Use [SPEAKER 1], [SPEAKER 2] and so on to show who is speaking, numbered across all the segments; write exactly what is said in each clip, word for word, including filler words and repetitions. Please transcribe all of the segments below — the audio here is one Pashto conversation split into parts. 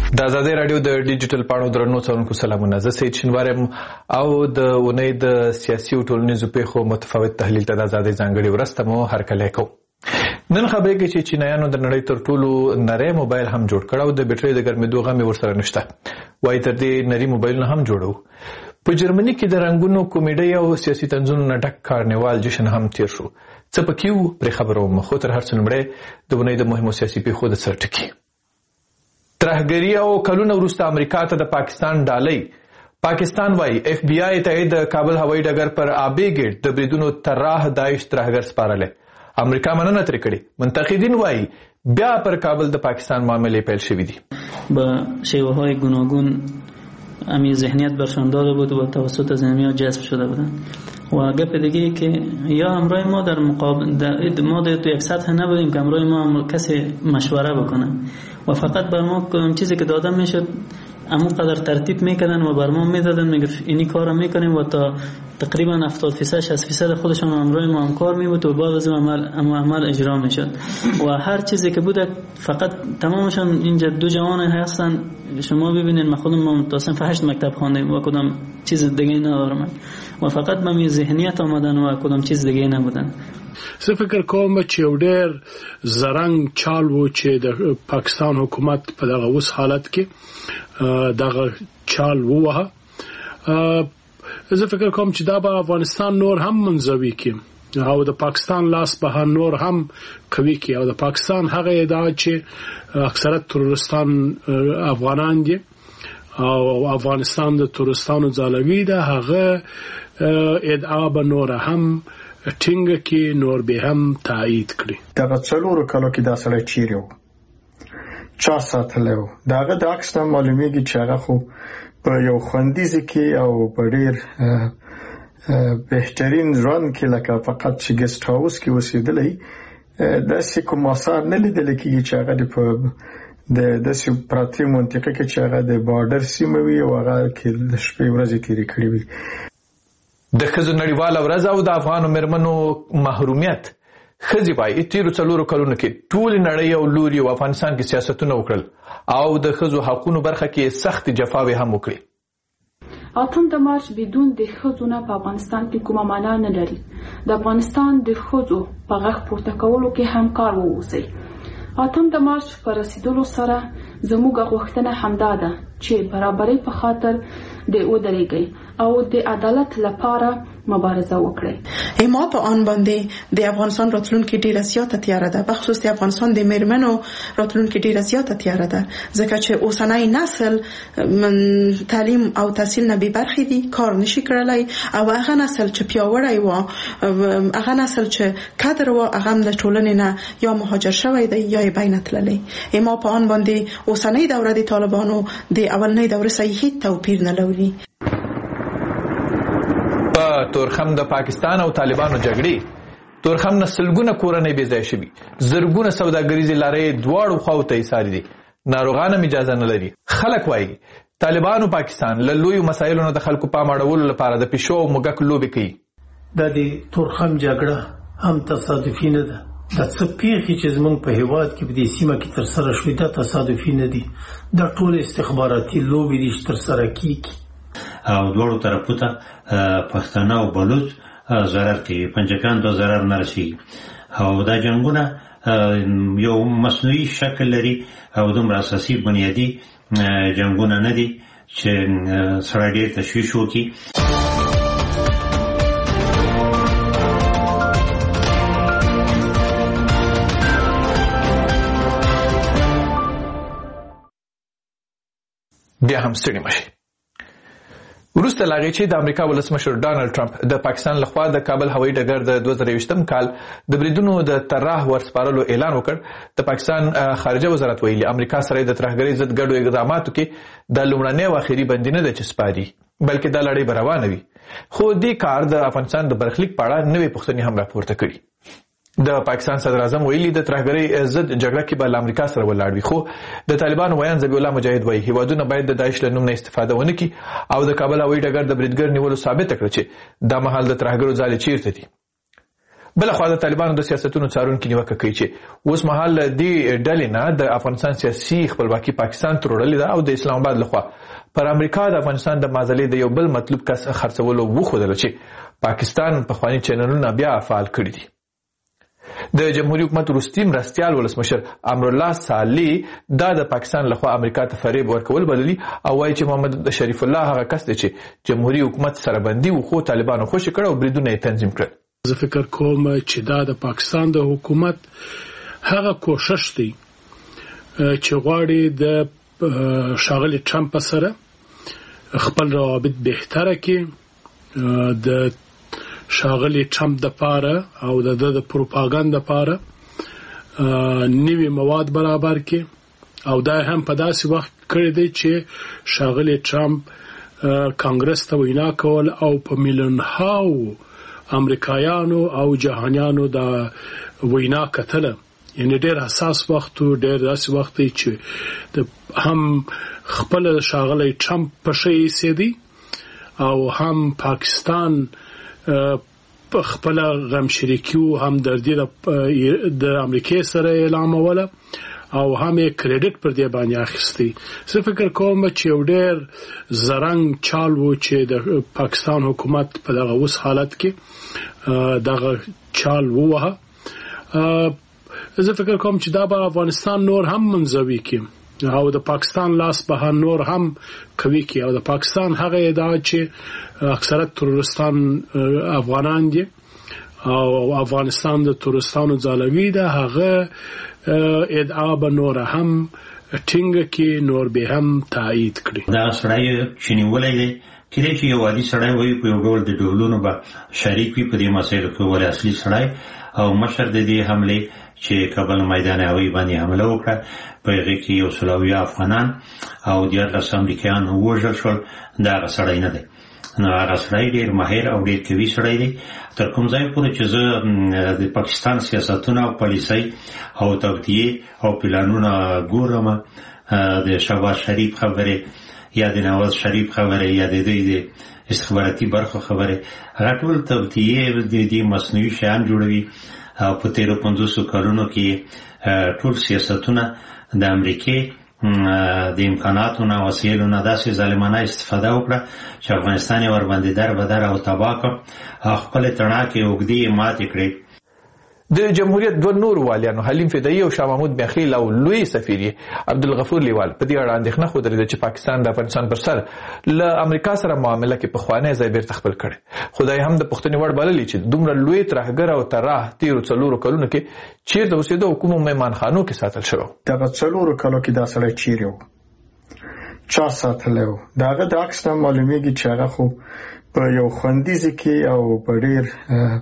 [SPEAKER 1] د ازادۍ راډیو د ډیجیټل پاڼو درنو څارونکو سلامونه. زه سید شینوار یم او د اونۍ د سیاسي او ټولنیزو پیښو متفاوت تحلیل ته د ازادۍ ځانګړې ورځ ته مو هرکلی کوو. نن خبرې کې چې چینایانو د نړۍ تر ټولو نری موبایل هم جوړ کړ او د بیټرۍ د ګرمېدو غم یې ورسره نشته. وایي تر دې نري موبایلونه هم جوړو. په جرمني کې د رنګونو کمیډۍ او سیاسي طنزونو نه ډک کارنیوال جشن هم تیر شو. څه پکې وو پرې خبره وم، خو تر هر څه لومړی د اونۍ د مهمو سیاسي پیښو د سر ټکي. ترهګري او کلونه وروسته امریکا ته د پاکستان ډالۍ. پاکستان وایي اف بی آی ته د کابل هوایي ډګر پر آبی ګیټ د بریدونو طراح داعش ترهګر سپارلی. امریکا مننه ترې کړې. منتقدین وایي بیا پر کابل د پاکستان معاملې پیل شوی دي.
[SPEAKER 2] با شیوه‌های گوناگون امی ذهنیت برشان داده بود و توسط زمینی‌ها جذب شده بودند. و گپ دیگه ای که یا همراه ما در مقابل در ما در تو یک سطح نبودیم که همراه ما کسی مشوره بکنه و فقط بر ما چیزی که داده میشد اما قدر ترتیب میکردن و بر ما میدادن میگفت اینی کارو میکنیم و تا تقریبا هفتاد درصد شصت درصد خودشون همراه ما هم کار میبود و بعد از عمل اما عمل اجرا میشد و هر چیزی که بوده فقط تمامشون اینجا دو جوان هستن. شما ببینید ما خودم متصف هشت مکتب خواندیم و کدام چیز دیگه ندارم و فقط به می ذهنیت آمدن و کدام چیز دیگه نبودن.
[SPEAKER 3] زه فکر کوم چې یو ډېر زرنګ چال و چې د پاکستان حکومت په دغه اوس حالت کې دغه چال ووهه. زه فکر کوم چې دا به افغانستان نور هم منزوي کړي او د پاکستان لاس به نور هم قوي کړي او د پاکستان هغه ادعا چې اکثرت ترورستان افغانان دي او افغانستان د ترورستانو ځالوي ده، هغه ادعا به نور هم ټینګه کې نور به هم تایید کړي.
[SPEAKER 4] دغه څلورو کالو کې دا سړی چیرې و، چا ساتلی و؟ د هغه د عکس نه معلومیږي چې هغه خو په یو خوندیزه کې او په ډېر بهترین ژوند کې لکه فقط چې ګسټ هاوس کې اوسېدلی، داسې کوم آثار نه لیدلی کېږي چې هغه د په د داسې پراتې منطقه کې چې هغه د بارډر سیمه وي او هغه کې د شپې ورځې تېرې کړې وي.
[SPEAKER 1] د ښځو نړیواله ورځ او د افغانو مېرمنو محرومیت. ښځې وایي تېرو څلورو کلونو کې ټولې نړۍ او لوري او افغانستان کې سیاستونه وکړل او د ښځو حقونو برخه کې سختې جفاوې هم وکړي.
[SPEAKER 5] اتم د مارچ بدون د ښځو نه په افغانستان کې کومه معنا نه لري. د افغانستان د ښځو په غږ پورته کولو کې همکار واوسئ. اتم د مارچ په رسیدلو سره زموږ غوښتنه همدا ده چې برابرۍ په خاطر د ودرېږئ او د عدالت لپاره مبارزه وکړي.
[SPEAKER 6] ما په آن باندې د افغانستان راتلونکي ډیره زیاته تیاره ده، بخصوص د افغانستان د میرمنو راتلونکي ډیره زیاته تیاره ده، ځکه چې اوسنی نسل تعلیم او تحصیل نه بې برخې دي، کار نشي کړلی او هغه نسل چې پیاوړی و، هغه نسل چې کادر و، هغه هم د ټولنې نه یا مهاجر شوی دی یا یې بین تللی. ما په آن باندې اوسنی دوره د طالبانو د اولنۍ دورې سره هیڅ توپیر نه لري.
[SPEAKER 1] تورخم د پاکستان او طالبانو جګړې. تورخم نه سلګونه کورنۍ بې ځای شوي، زرګونه سوداګریزې لارې دواړو خواو ته ایسارې دي، ناروغان هم اجازه نه لري. خلک وایي طالبانو پاکستان له لویو مسایلو نه د خلکو پام اړولو لپاره د پیشو او موږک لوبې کوي.
[SPEAKER 7] دا د تورخم جګړه هم تصادفي نه ده. دا څه پیښې چې زموږ په هېواد کې په دې سیمه کې ترسره شوي دا تصادفي نه دي. دا ټول استخباراتي لوبې دي چې ترسره کېږي
[SPEAKER 8] او دواړو طرفو ته پښتانه او بلوچ ضرر کوي، پنجکان ته ضرر نه رسېږي او دا جنګونه یو مصنوعي شکل لري او دومره اساسي بنیادي جنګونه نه دي چې سړی ډېر تشویش وکړي.
[SPEAKER 1] بیا هم ستړي مشي. وروسته له هغې چې د امریکا ولسمشر ډانلډ ټرمپ د پاکستان لخوا د کابل هوایي ډګر د دوه زره یوویشتم کال د بریدونو د طراح ورسپارلو اعلان وکړ، د پاکستان خارجه وزارت ویلي امریکا سره د ترهګرۍ ضد ګډو اقداماتو کې د لومړنۍ او اخري بندي نه ده چې سپاري، بلکې دا لړۍ به روانه وي. خو دې کار د افغانستان د برخلیک په اړه نوې پوښتنې هم راپورته کړي. د پاکستان صدر اعظم ویلي د ترهګرۍ ضد جګړه کې به له امریکا سره ولاړ وي، خو د طالبانو ویان ذبیح الله مجاهد وایي هیوادونه باید د داعش له نوم نه استفاده ونه کړي او د کابل هوایي ډګر د بریدګر نیولو ثابته کړي چې دا مهال د ترهګرو ځالې چیرته دي. بل خو د طالبانو د سیاستونو څارونکي نیوکه کوي چې اوس مهال د ډلې نه د افغانستان سیاسي خپلواکي پاکستان ته وړلې ده او د اسلام آباد لخوا پر امریکا د افغانستان د معضلې د یو بل مطلوب کس خرڅولو وښودل چې پاکستان په خواني چینلونه بیا فعال کړي دي. د جمهوریت حکومت وروستي مرستیال ولسمشر امرالله صالح دا د پاکستان لخوا امریکا ته فریب ورکول بللي او وایي چې محمد شریف الله هغه کس دی چې جمهوریت حکومت سره بندي و خو طالبانو خوشي کړ او بریدونه یې تنظیم کړل.
[SPEAKER 3] زه فکر کوم چې دا د پاکستان د حکومت هغه کوشش دی چې غواړي د ښاغلي ټرمپ سره خپل روابط بهتره کړي، د ښاغلي ټرمپ د پاره او د د پروپاګاندا پاره نوي مواد برابر کړي او دا هم په داسې وخت کړی دی چې ښاغلي ټرمپ کانګرس ته وینا کول او په میلیون هاو امریکایانو او جهانیانو دا وینا کتله، یعنی ډېر حساس وخت او ډېر داسې وخت دی چې هم خپل ښاغلی ټرمپ په شی سیدي او هم پاکستان په خپل غم شریکي او هم دردي د امریکای سره اعلانوله او هم کریډټ پر دې باندې اخیستي. زه فکر کوم چې یو ډېر زرنګ چال و چې د پاکستان حکومت په دغه اوس حالت کې دغه چال ووهه. زه فکر کوم چې دا به افغانستان نور هم منزوي کړي او د پاکستان لاس به نور هم کوي کړي او د پاکستان هغه ادعا چې اکثرت ترورستان افغانان دي او افغانستان د ترورستانو ځالوي ده، هغه ادعا به نور هم ټینګه کې نور به هم تایید کړي.
[SPEAKER 8] دا سړی چې نیولای دی کله چې یو عادي سړی وایي په یو ډول د ډولونو به شریک وي په دې مسایلو کې، ولې اصلي سړی او مشر د دې حمله چې کابل میدان هوایي باندې حمله وکړه په هغه کې یو سلوي افغانان او دیارلس امریکایان وژل شول، دا هغه سړی نه دی. نو هغه سړی ډېر ماهر او ډېر قوي سړی دی. تر کوم ځای پورې چې زه د پاکستان سیاستونه او پالیسۍ او توطیې او پلانونه ګورم، د شهباز شریف خبرې یا د نواز شریف خبرې یا د دوی د استخباراتي برخو خبرې، هغه ټول توطیې د دې مصنوعي شیان جوړوي او په تیرو پنځوسو کلونو کې ټول سیاستونه د امریکای د امکاناتو نه وسیلو نه داسې ظالمانه استفاده وکړه چې افغانستان یې ورباندې در بدر او تباه کړ او خپل تڼاکې اوږدې ماتې کړې.
[SPEAKER 1] د جمهوریت دوه نور والیانو حلیم فدایي او شاه محمود میاخیل او لوی سفیر عبدالغفور لیوال په دې اړه اندېښنه ښودلې ده چې پاکستان د افغانستان پر سر له امریکا سره معامله کې پخوانی ځای بیرته خپل کړی. خدای هم د پوښتنې وړ بللي چې دومره لوی ترهګر او طراح تیرو څلورو کلونو کې چیرته اوسېده او کومو مهمانخانو کې ساتل شوی؟
[SPEAKER 4] دغه څلورو کلو کې دا سړی چیرې و، چا ساتلی و؟ د هغه د عکس نه معلومیږي چې هغه خو په یو خوندیزه کې او په ډېر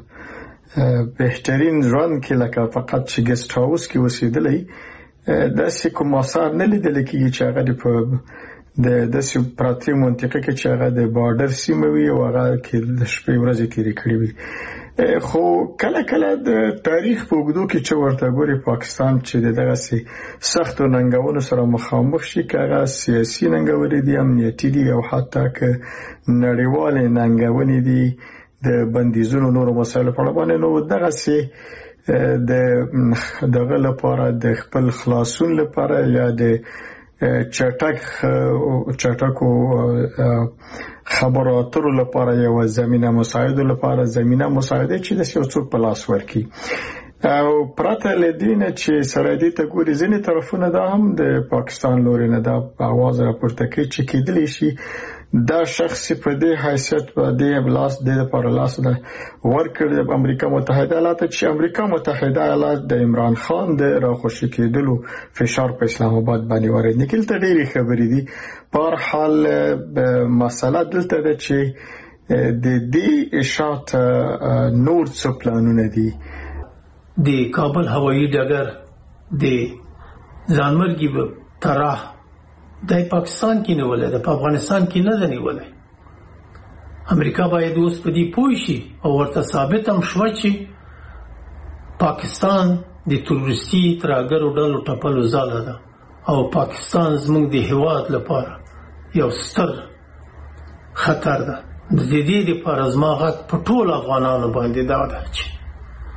[SPEAKER 4] بهترین ژوند کې لکه فقط چې ګست هاوس کې اوسېدلی، داسې کوم آثار نه لیدل کېږي چې هغه په د داسې پراتې منطقه کې چې هغه د بارډر سیمه وي او هغه کې د شپې ورځې تېرې کړې وي. خو کله کله د تاریخ په اوږدو کې چې ورته ګوري پاکستان چې د دغسې سختو ننګونو سره مخامخ شي، که هغه سیاسي ننګونې دي، امنیتي دي او حتی که نړیوالې ننګونې دي د بندیزونو نورو مسایلو په اړه باندې، نو دغسې د دغه لپاره د خپل خلاصون لپاره یا د چټک چټکو خبرو اترو لپاره یو زمینه مساعده لپاره زمینه مساعده چې د یو څوک په لاس ورکړي. او پرته له دې نه چې سره دې ته ګوري ځینې طرفونه دا هم د پاکستان لوري نه دا اواز راپورته کوي چې کېدلی شي دا شخص په دې حیثیت په دې لاس د لپاره لاس ده ورکړي د امریکا متحده ایالات چې امریکا متحده ایالات د عمران خان د راخوشي کېدلو فشار په اسلام آباد باندې وارد نکړي. ته ډېری خبرې دي. په هر حال مسله دلته ده چې د دې اشاعت نور څه پلانونه دي.
[SPEAKER 7] د کابل هوایي ډګر د ځانمرګي طرح د پاکستان کې نیولې ده، په افغانستان کې نه ده نیولې. امریکا باید اوس په دې پوه شي او ورته ثابت هم شوه چې پاکستان د تروریستي ترهګرو ډلو ټپلو ځاله ده او پاکستان زموږ د هېواد لپاره یو ستر خطر ده. د دې لپاره زما غږ په ټول افغانانو باندې دا ده چې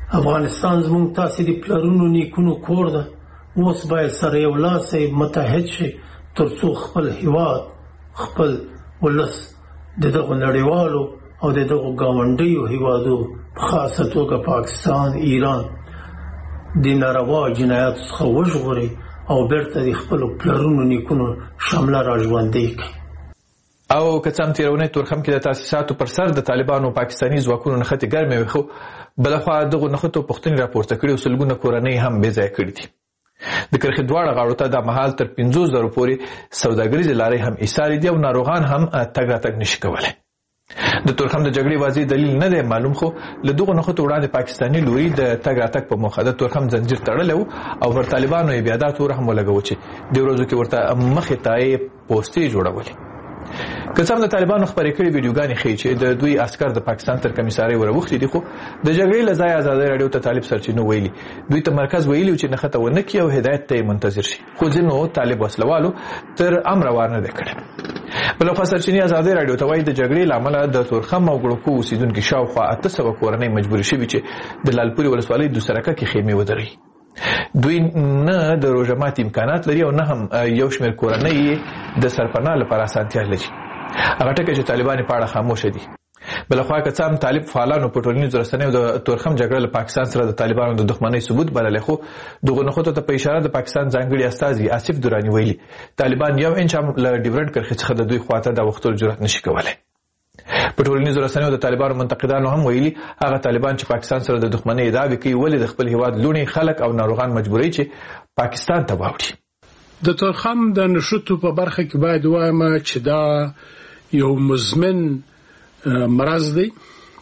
[SPEAKER 7] افغانستان زموږ تاسې د پلرونو نیکونو کور ده. اوس باید سره یو لاسی متحد شي تر څو خپل هیواد خپل ولس د دغو نړیوالو او د دغو ګاونډیو هیوادو په خاصه توګه پاکستان، ایران د ناروا جنایاتو څخه وژغوري او بیرته د خپلو پلرونو نیکونو شمله را ژوندۍ کړي.
[SPEAKER 1] او که څه هم تېرونی تورخم کې د تاسیساتو پر سر د طالبانو پاکستاني ځواکونو نښتې ګرمې وې، خو بلخوا دغو نښتو پوښتنې راپورته کړي او سلګونه کورنۍ هم بې ځایه کړي دي. د کرښې دواړه غاړو ته دا مهال تر پنځوس زرو پورې سوداګریزې لارې هم ایسارې دي او ناروغان هم تګ راتګ نشي کولی. د تورخم د جګړې واضح دلیل نه دی معلوم، خو له دغو نښتو وړاندې پاکستاني لوري د تګ راتګ په موخه د تورخم زنجیر تړلی و او پر طالبانو یې بیا دا تور هم ولګوه چې دې ورځو کې ورته مخې ته یې پوستې جوړولې. که څه هم د طالبانو خپرې کړي ویډیوګانې ښیي چې د دوی عسکر د پاکستان تر کمیسارۍ وراوښتي دي، خو د جګړې له ځایه ازادۍ راډیو ته طالب سرچینو ویلي دوی ته مرکز ویلي چې نښته ونه کړي او هدایت ته یې منتظر شي، خو ځینو طالب وسلوالو تر امر وار نه دی کړی. بلخوا سرچینې ازادۍ راډیو ته وایي د جګړې له امله د تورخم او ګړکو اوسېدونکي شاوخوا اته سوه کورنۍ مجبورې شوي چې د لالپورې ولسوالۍ دوسرکه کې خیمې ودروي. دوی نه د روژه ماتي امکانات لري او نه هم یو شمېر کورنۍ د سرپناه لپاره اسانتیا لري. هغه ټکي چې طالبان په اړه خاموشه دي. بلخوا که څه هم طالب فعالانو په ټولنیزو رسنیو د تورخم جګړه له پاکستان سره د طالبانو د دښمنۍ ثبوت بللی، خو دغو نښتو ته په اشاره د پاکستان ځانګړي استازي آصف دراني ویلي طالبان یو انچ هم له ډیورنډ کرښې څخه د دوی خواته د اوښتلو جرأت نشي کولی. په ټولنیزو رسنیو د طالبانو منتقدانو هم ویلي هغه طالبان چې پاکستان سره د دښمنۍ ادعاوې کوي ولې د خپل هیواد لوڼې، خلک او ناروغان مجبوروي چې پاکستان ته واوړي.
[SPEAKER 3] د تورخم د نښتو په برخه کې باید وایم چې دا یو مزمن مرض دی،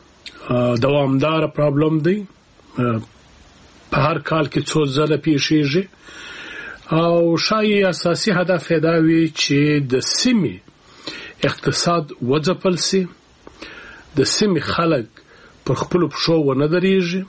[SPEAKER 3] دوامدار پرابلم دی، په هر کال کې څو ځله پیښیږي او شایي اساسي هدف یې دا وي چې د سیمې اقتصاد وځپل سي، د سیمې خلک پر خپلو پښو ونه درېږي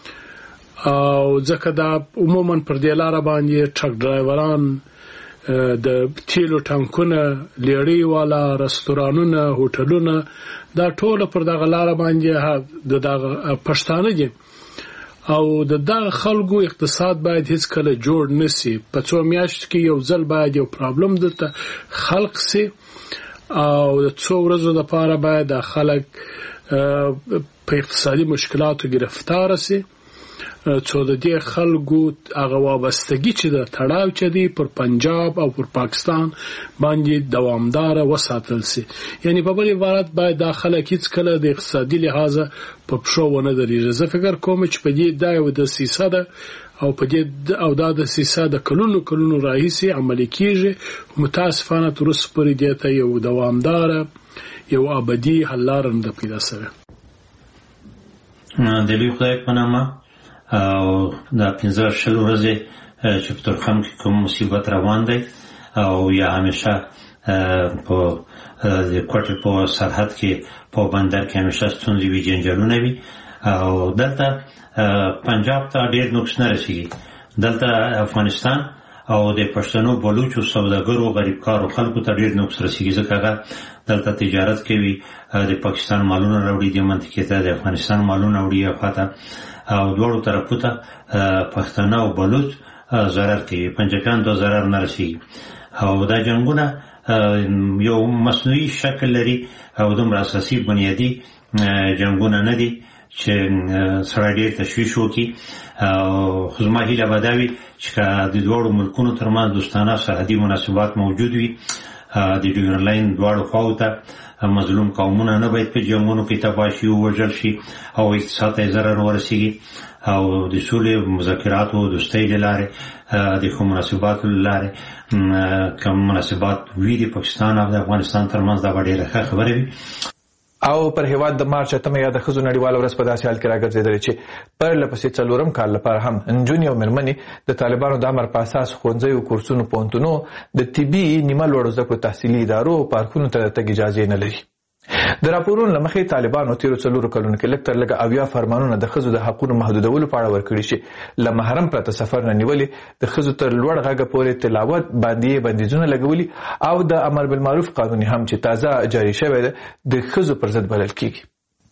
[SPEAKER 3] او ځکه دا عموما پر دې لاره باندې ټرک ډرایوران، د تیلو ټانکونه، لیړۍ والا، رستورانونه، هوټلونه، دا ټول پر دغه لاره باندې د دغه پښتانه دي او د دغه خلکو اقتصاد باید هیڅ کله جوړ نسی. په څو میاشت کې یو ځل باید یو پرابلم دلته خلق سي او د څو ورځو لپاره باید د خلک په اقتصادي مشکلاتو گرفتار سي څو د دې خلکو هغه وابستګي چې د تړاو چې دی پر پنجاب او پر پاکستان باندې دوامدار وساتل سي. یعنی په بل عبارت باید د خلک هیڅ کله د اقتصادي لحاظ په پښو ونه درېږي. زه فکر کوم چې په دې دا یو د سیسه ده او په دې او دا د سیسه د کلونو کلونو راهیسې عملي کیږي. متاسفانه تر اوسه پورې دې ته یو دوامدار یو ابدي حل لاره نه پیدا شوه.
[SPEAKER 8] د لوی خدای په نامه او دا پنځه شل ورځې چې په تورخم کې کوم مصیبت روان دی او یا همیشه په د کوټې په سرحد کې په بندر کې همیشه ستونزې وي، جنجالونه وي او دلته پنجاب ته ډېر نقص نه رسېږي. دلته افغانستان او د پښتنو بلوچو سوداګرو غریبکارو خلکو ته ډېر نقص رسېږي ځکه هغه دلته تجارت کوي، د پاکستان مالونه راوړي د منطقې ته، د افغانستان مالونه وړي افغاته او دواړو طرفو ته پښتانه او بلوچ ضرر کوي، پنجکان ته ضرر نه رسېږي او دا جنګونه یو مصنوعي شکل لري او دومره اساسي بنیادي جنګونه نه دي چې سړی ډېر تشویش وکړي. او خو زما هیله به دا وي چې که د دواړو ملکونو ترمنځ دوستانه سرحدي مناسبات موجود وي، د ډیورنډ لاین دواړو خواو ته مظلوم قومونه نه باید په جنګونو کې تباه شي، ووژل شي او اقتصاد ته ضرر ورسېږي او د سولې مذاکراتو دوستۍ له لارې د ښو مناسباتو له لارې کوم مناسبات وي د پاکستان او د افغانستان ترمنځ دا به ډېره ښه خبره وي.
[SPEAKER 1] او پر هیواد د مارچ اتمه یا د ښځو نړیواله ورځ په داسې حال کې راګرځېدلې چې پرله پسې څلورم کال لپاره هم نجونې او مېرمنې د طالبانو د امر په اساس ښوونځیو، کورسونو، پوهنتونو، د طبي نیمه لوړو زده کړو تحصیلي ادارو او پارکونو ته د تګ اجازې نه لري. د راپورونو له مخې طالبانو تیرو څلورو کلونو کې لږ تر لږه اویا فرمانونه د ښځو د حقونو محدودولو په اړه ورکړي چې له محرم پرته سفر نه نیولې، د ښځو تر لوړ غږه پورې تلاوت باندې بندیزونه لګولي او د امر بالمعروف قانون هم چې تازه جاری شوی دی د ښځو پر ضد بلل کیږي.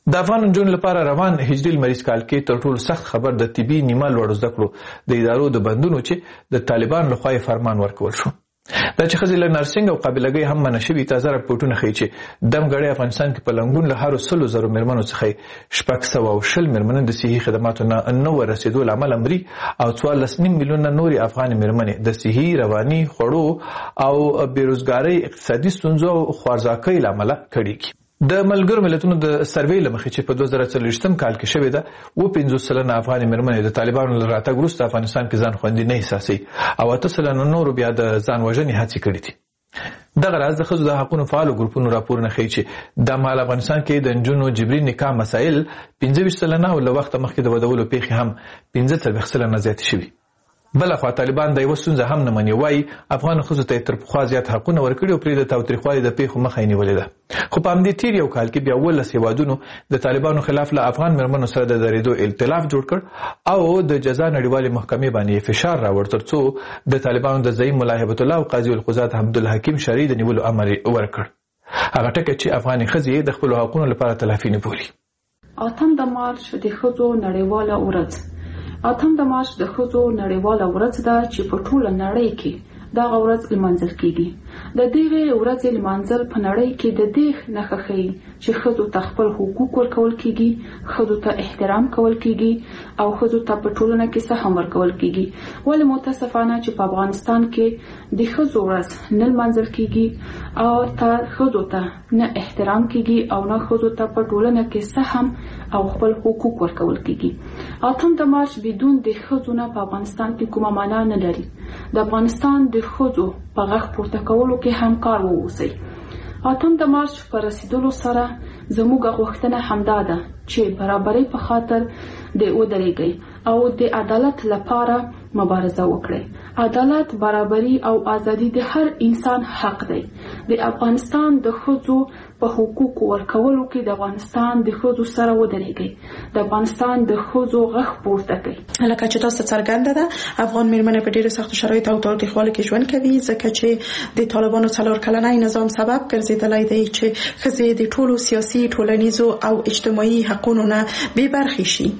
[SPEAKER 1] د افغان نجونو لپاره روان هجري لمریز کال کې تر ټولو سخت خبر د طبي نیمه لوړو زده کړو د ادارو د بندونو چې د طالبان لخوا فرمان ورکول شو. دا چې ښځې له نرسنګ او قابلګۍ هم منع شوي تازه راپورټونه ښیي چې دمګړی افغانستان کې په لنګون له هرو سلو زرو مېرمنو څخه شپږ سوه او شل مېرمنې د صحي خدماتو نه نه ورسېدو له امله مري او څوارلس نیم میلیونه نورې افغانې مېرمنې د صحي رواني خوړو او بېروزګارۍ اقتصادي ستونزو او خوارځواکۍ له امله کړېږي. د ملګرو ملتونو د سروې له مخې چې په دوه زره څلوېښتم کال کې شوې ده اووه پنځوس سلنه افغانې مېرمنې د طالبانو له راتګ وروسته افغانستان کې ځان خوندي نه احساسوي او اته سلنه نورو بیا د ځان وژنې هڅې کړې دي. دغه راز د ښځو د حقونو فعالو ګروپونو راپورونه ښیي چې د مهال افغانستان کې د نجونو جبري نکاح مسایل پنځه ویشت سلنه او له وخته مخکې د ودولو پیښې هم پنځه څلوېښت سلنه زیاتې شوي. بلخوا طالبان د یوه ستونزه هم نه مني، وایي افغان ښځو ته یې تر پخوا زیات حقونه ورکړي او پرې د تاوتریخوالي د پیښو مخه یې نیولې ده. خو په همدې تیر یو کال کې بیا اوولس هېوادونو د طالبانو خلاف له افغان مېرمنو سره د درېدو ائتلاف جوړ کړ او د جزا نړیوالې محکمې باندې فشار راوړ تر څو د طالبانو د زعیم ملا هیبت الله او قاضي القضات عبدالحکیم شرعي د نیولو امر ورکړ. هغه ټکی چې افغانې ښځې د خپلو حقونو لپاره تلافي نه بولي.
[SPEAKER 5] اتم د مارچ د ښځو نړیواله ورځ اتم د مارچ د ښځو نړیواله ورځ ده چې په ټوله نړۍ کې دغه ورځ لمانځل کیږي. د دغې ورځې لمانځل په نړۍ کې د دې نښه ښیي چې ښځو ته خپل حقوق ورکول کیږي، ښځو ته احترام کول کیږي او ښځو ته په ټولنه کې سهم ورکول کیږي. ولې متاسفانه چې په افغانستان کې د ښځو ورځ نه لمانځل کیږي او ته ښځو ته نه احترام کیږي او نه ښځو ته په ټولنه کې سهم او خپل حقوق ورکول کیږي. اتم د مارچ بدون د ښځو نه په افغانستان کې کومه معنا نه لري. د افغانستان د ښځو په غږ پورته کولو کې همکار واوسئ. اتم د مارچ په رسیدلو سره زموږ غوښتنه همدا ده چې برابرۍ په خاطر د ودرېږئ او د عدالت لپاره مبارزه وکړئ. عدالت، برابري او ازادي د هر انسان حق دی. د افغانستان د ښځو په حقوق ورکولو کې د افغانستان د ښځو سره ودرېږئ. د افغانستان د ښځو غږ پورته کړئ.
[SPEAKER 6] لکه چې تاسو څرګنده ده افغان مېرمنې په ډېرو سختو شرایطو او تاوتریخوالي کې ژوند کوي ځکه چې د طالبانو څلور کلنی نظام سبب ګرځېدلی دی چې ښځې د ټولو سیاسي، ټولنیزو او اجتماعي حقونو نه بې برخې شي.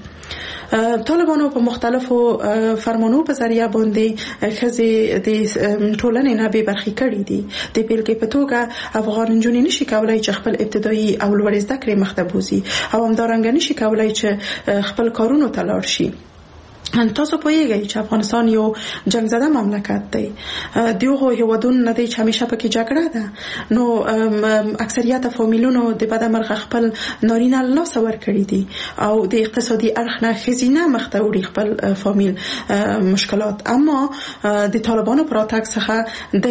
[SPEAKER 6] طالبانو په مختلفو فرمانونو په ذریعہ باندې ښځې د ټولنې نه بې برخې کړي دي. د بیلګې په توګه افغان نجونې نشي کولای چې خپل ابتدایي او لوړې زده کړې مخته بوځي او همدارنګه نشي کولای چې خپل کارونو ته لاړ شي. تاسو پوهیږئ چې افغانستان یو جنگ زده مملکت دی. د هغو هېوادونو نه دی چې همیشه پکې جګړه ده، نو اکثریت فامیلونو د بدمرغه خپل نارینه له لاسه ورکړي دي او د اقتصادي اړخ نه ښځینه مخته وړي خپل فامیل مشکلات. اما د طالبانو په راتګ څخه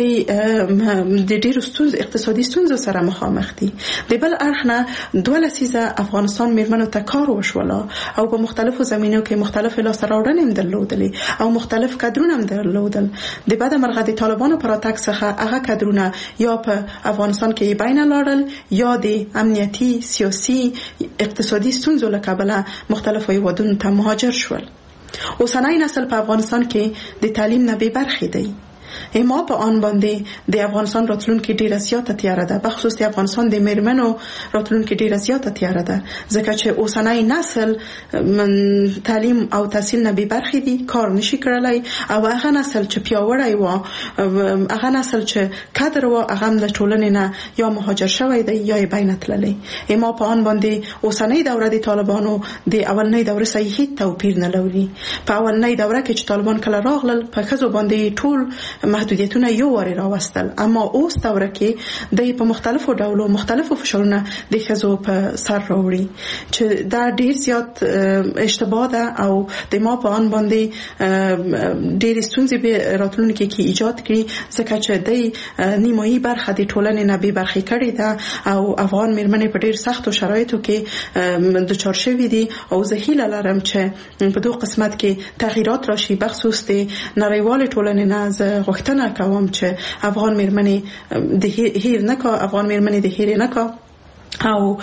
[SPEAKER 6] د ډېرو ستونزو اقتصادي ستونزو سره مخامخ دي. د بل اړخ نه دوه لسیزه افغانستان مېرمنو ته کار وشوله او په مختلفو زمینو کې مختلف لاسته راوړنې هم درلودلې او مختلف کادرونه هم درلودل. د بدمرغه د طالبانو پر راتګ څخه هغه کادرونه یا په افغانستان کې بین لاړل یا د امنیتي، سیاسي، اقتصادي ستونزو له کبله مختلفو هېوادونو ته مهاجر شول. اوسنی نسل په افغانستان کې د تعلیم نه بې برخې دی. اما په آن باندې د افغانستان راتلونکي ډیره زیاته تیاره ده، په خصوص د افغانستان د مېرمنو راتلونکي ډیره زیاته تیاره ده ځکه چې اوسنی نسل تعلیم او تحصیل نه بې برخې دي، کار نشي کړلی او هغه نسل چې پیاوړی و، هغه نسل چې کادر و، هغه هم له ټولنې نه یا مهاجر شوی دی یا یې بینه تللی. اما په آن باندې اوسنی دوره د طالبانو د اولنۍ دوره سره هیڅ توپیر نه لري. په اولنۍ دوره کې چې طالبان کله راغلل په ښځو باندې ټول محدودیتونه یو وری راوستل، اما اوس دوره کې د په مختلفو ډولو مختلفو فشارونه د ښځو په سر راوړي چې دا ډیر زیات اشتباه ده او د ما په ان باندې ډیر ستونزې به راتلونکي کې ایجاد کړي ځکه چې د نیمایي برخه د ټولنې نه بې برخې کړې ده او افغان مېرمنې په ډیر سختو شرایطو کې دچار شوي دي او زه هیله لرم چې په دوه قسمت کې تغییرات راشي. بخصوص د نړیوالې ټولنې نه غوښتنه کوم چې افغان مېرمنې د هیر نه کا افغان مېرمنې د هیر نه کا او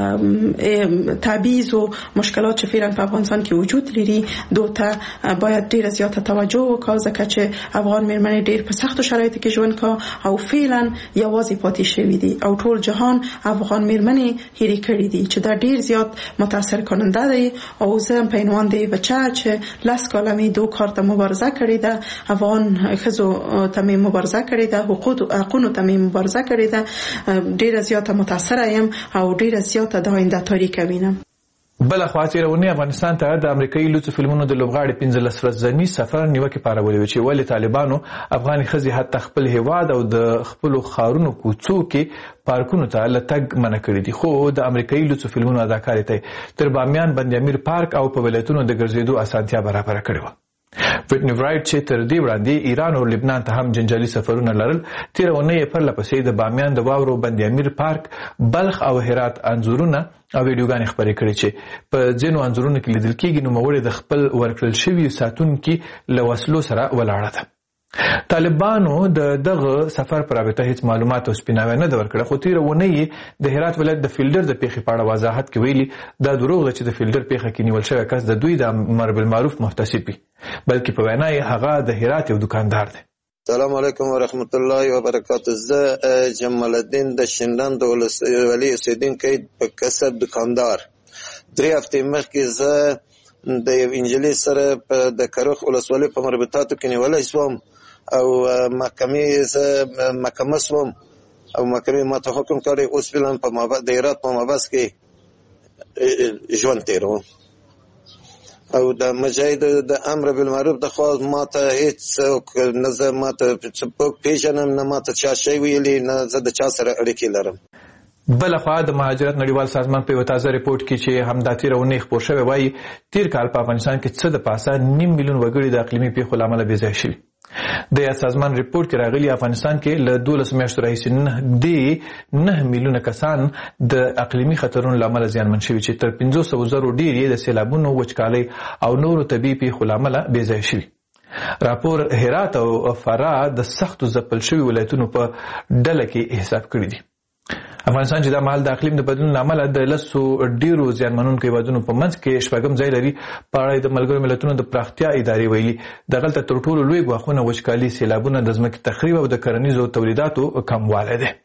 [SPEAKER 6] تعبیز و مشکلات چې فعلا په افغانستان کې وجود لري دوته باید ډیره زیاته توجه وکړو ځکه چې افغان مېرمنې ډیر په سختو شرایطو کې ژوند کوي او فعلا یوازې پاتې شوي دي او ټول جهان افغان مېرمنې هېرې کړې دي چې دا ډیر زیات متاثر کننده دی او زه هم پهلوان دی بچه چې لاس کاله مې دو کار ته مبارزه کړې ده افغان ښځو ته مې مبارزه کړې ده حقوقو ته مې مبارزه کړې ده ډیره زیاته متاثره یم او ډیره زیاته د آینده تاریخ وینم.
[SPEAKER 1] بل خو تیرونی افغانستان ته د امریکایي لوڅو فلمونو د لوبغاړي پنځلس ورځنی سفر نیوکه پارولې چې ولې طالبانو افغاني ښځې حتی خپل هیواد او د خپل خارونو کوڅو کې پارکونو ته لټګ منع کړی دي خو د امریکایي لوڅو فلمونو اداکارې ته تر بامیان بند امیر پارک او په ولایتونو د ګرځېدو اسانتیا برابر کړې و. ویټنی رایټ چې تر دې وړاندې ایران او لبنان ته هم جنجالي سفرونه لرل تیر اونۍ پر لپسې د بامیان د واورو بند امیر پارک بلخ او هرات انځورونه او ویډیوګانې خبرې کړې چې په ځینو انځورونو کې لیدل کېږي نوموړې د خپل ورکړل شوي ساتونکي له وسلو سره ولاړه ده. طالبانو د دغه سفر پر رابطه هیڅ معلومات او سپیناوی نه ده ورکړه خو تیر اونۍ د هرات ولایت د فیلډر د پیښې په اړه وضاحت کې ویلي دا دروغ ده چې د فیلډر پیښه کې نیول شوی کس د دوی د امر بالمعروف محتسب وي بلکې په وینا یې هغه د هرات یو دکاندار دی.
[SPEAKER 9] السلام علیکم ورحمت الله وبرکاته. زه جمال الدین د شینډان د ولسوالۍ اوسیدونکی په کسب دکاندار. درې هفتې مخکې زه د یو انجلۍ سره په د کروخ ولسوالۍ په مربوطاتو کې نیولی شوم او محکمې زه محکمه شوم او محکمې ماته حکم کړی اوس فعلا په د هرات په مابس کې ژوند تېروم او د مجاهد د امر بالمعروف د خوا ماته هیڅ نه زه ماته پیژنم نه ماته چا شی ویلي نه زه د چا سره اړیکې لرم.
[SPEAKER 1] بلخوا د مهاجرت نړیوال سازمان په یو تازه ریپورت کې چې همدا تیر اونۍ خپور شوی وایي تیر کال په افغانستان کې څه د پاسه نیم میلیون وګړي د اقلیمي پیښو له امله بې ځایه شوي. د یاد سازمان ریپورت کې راغلي افغانستان کې له دولس میاشتو راهیسې نږدې نه میلیونه کسان د اقلیمي خطرونو له امله زیانمن شوي چې تر پنځو سوو زرو ډېر یې د سیلابونو وچکالۍ او نورو طبیعي پیښو له امله بې ځایه شوي. راپور هرات او فراه د سختو ځپل شوي ولایتونو په ډله کې حساب کړي دي. افغانستان چې دا مهال د اقلیم د بدلون له امله د لسو ډیرو زیانمنونکو هیوادونو په منځ کې شپږم ځای لري په اړه د ملګرو ملتونو د پراختیا ادارې ویلي دغلته تر ټولو لوی ګواښونه وچکالي سیلابونه د ځمکې تخریب او د کرنیزو تولیداتو کموالی دی.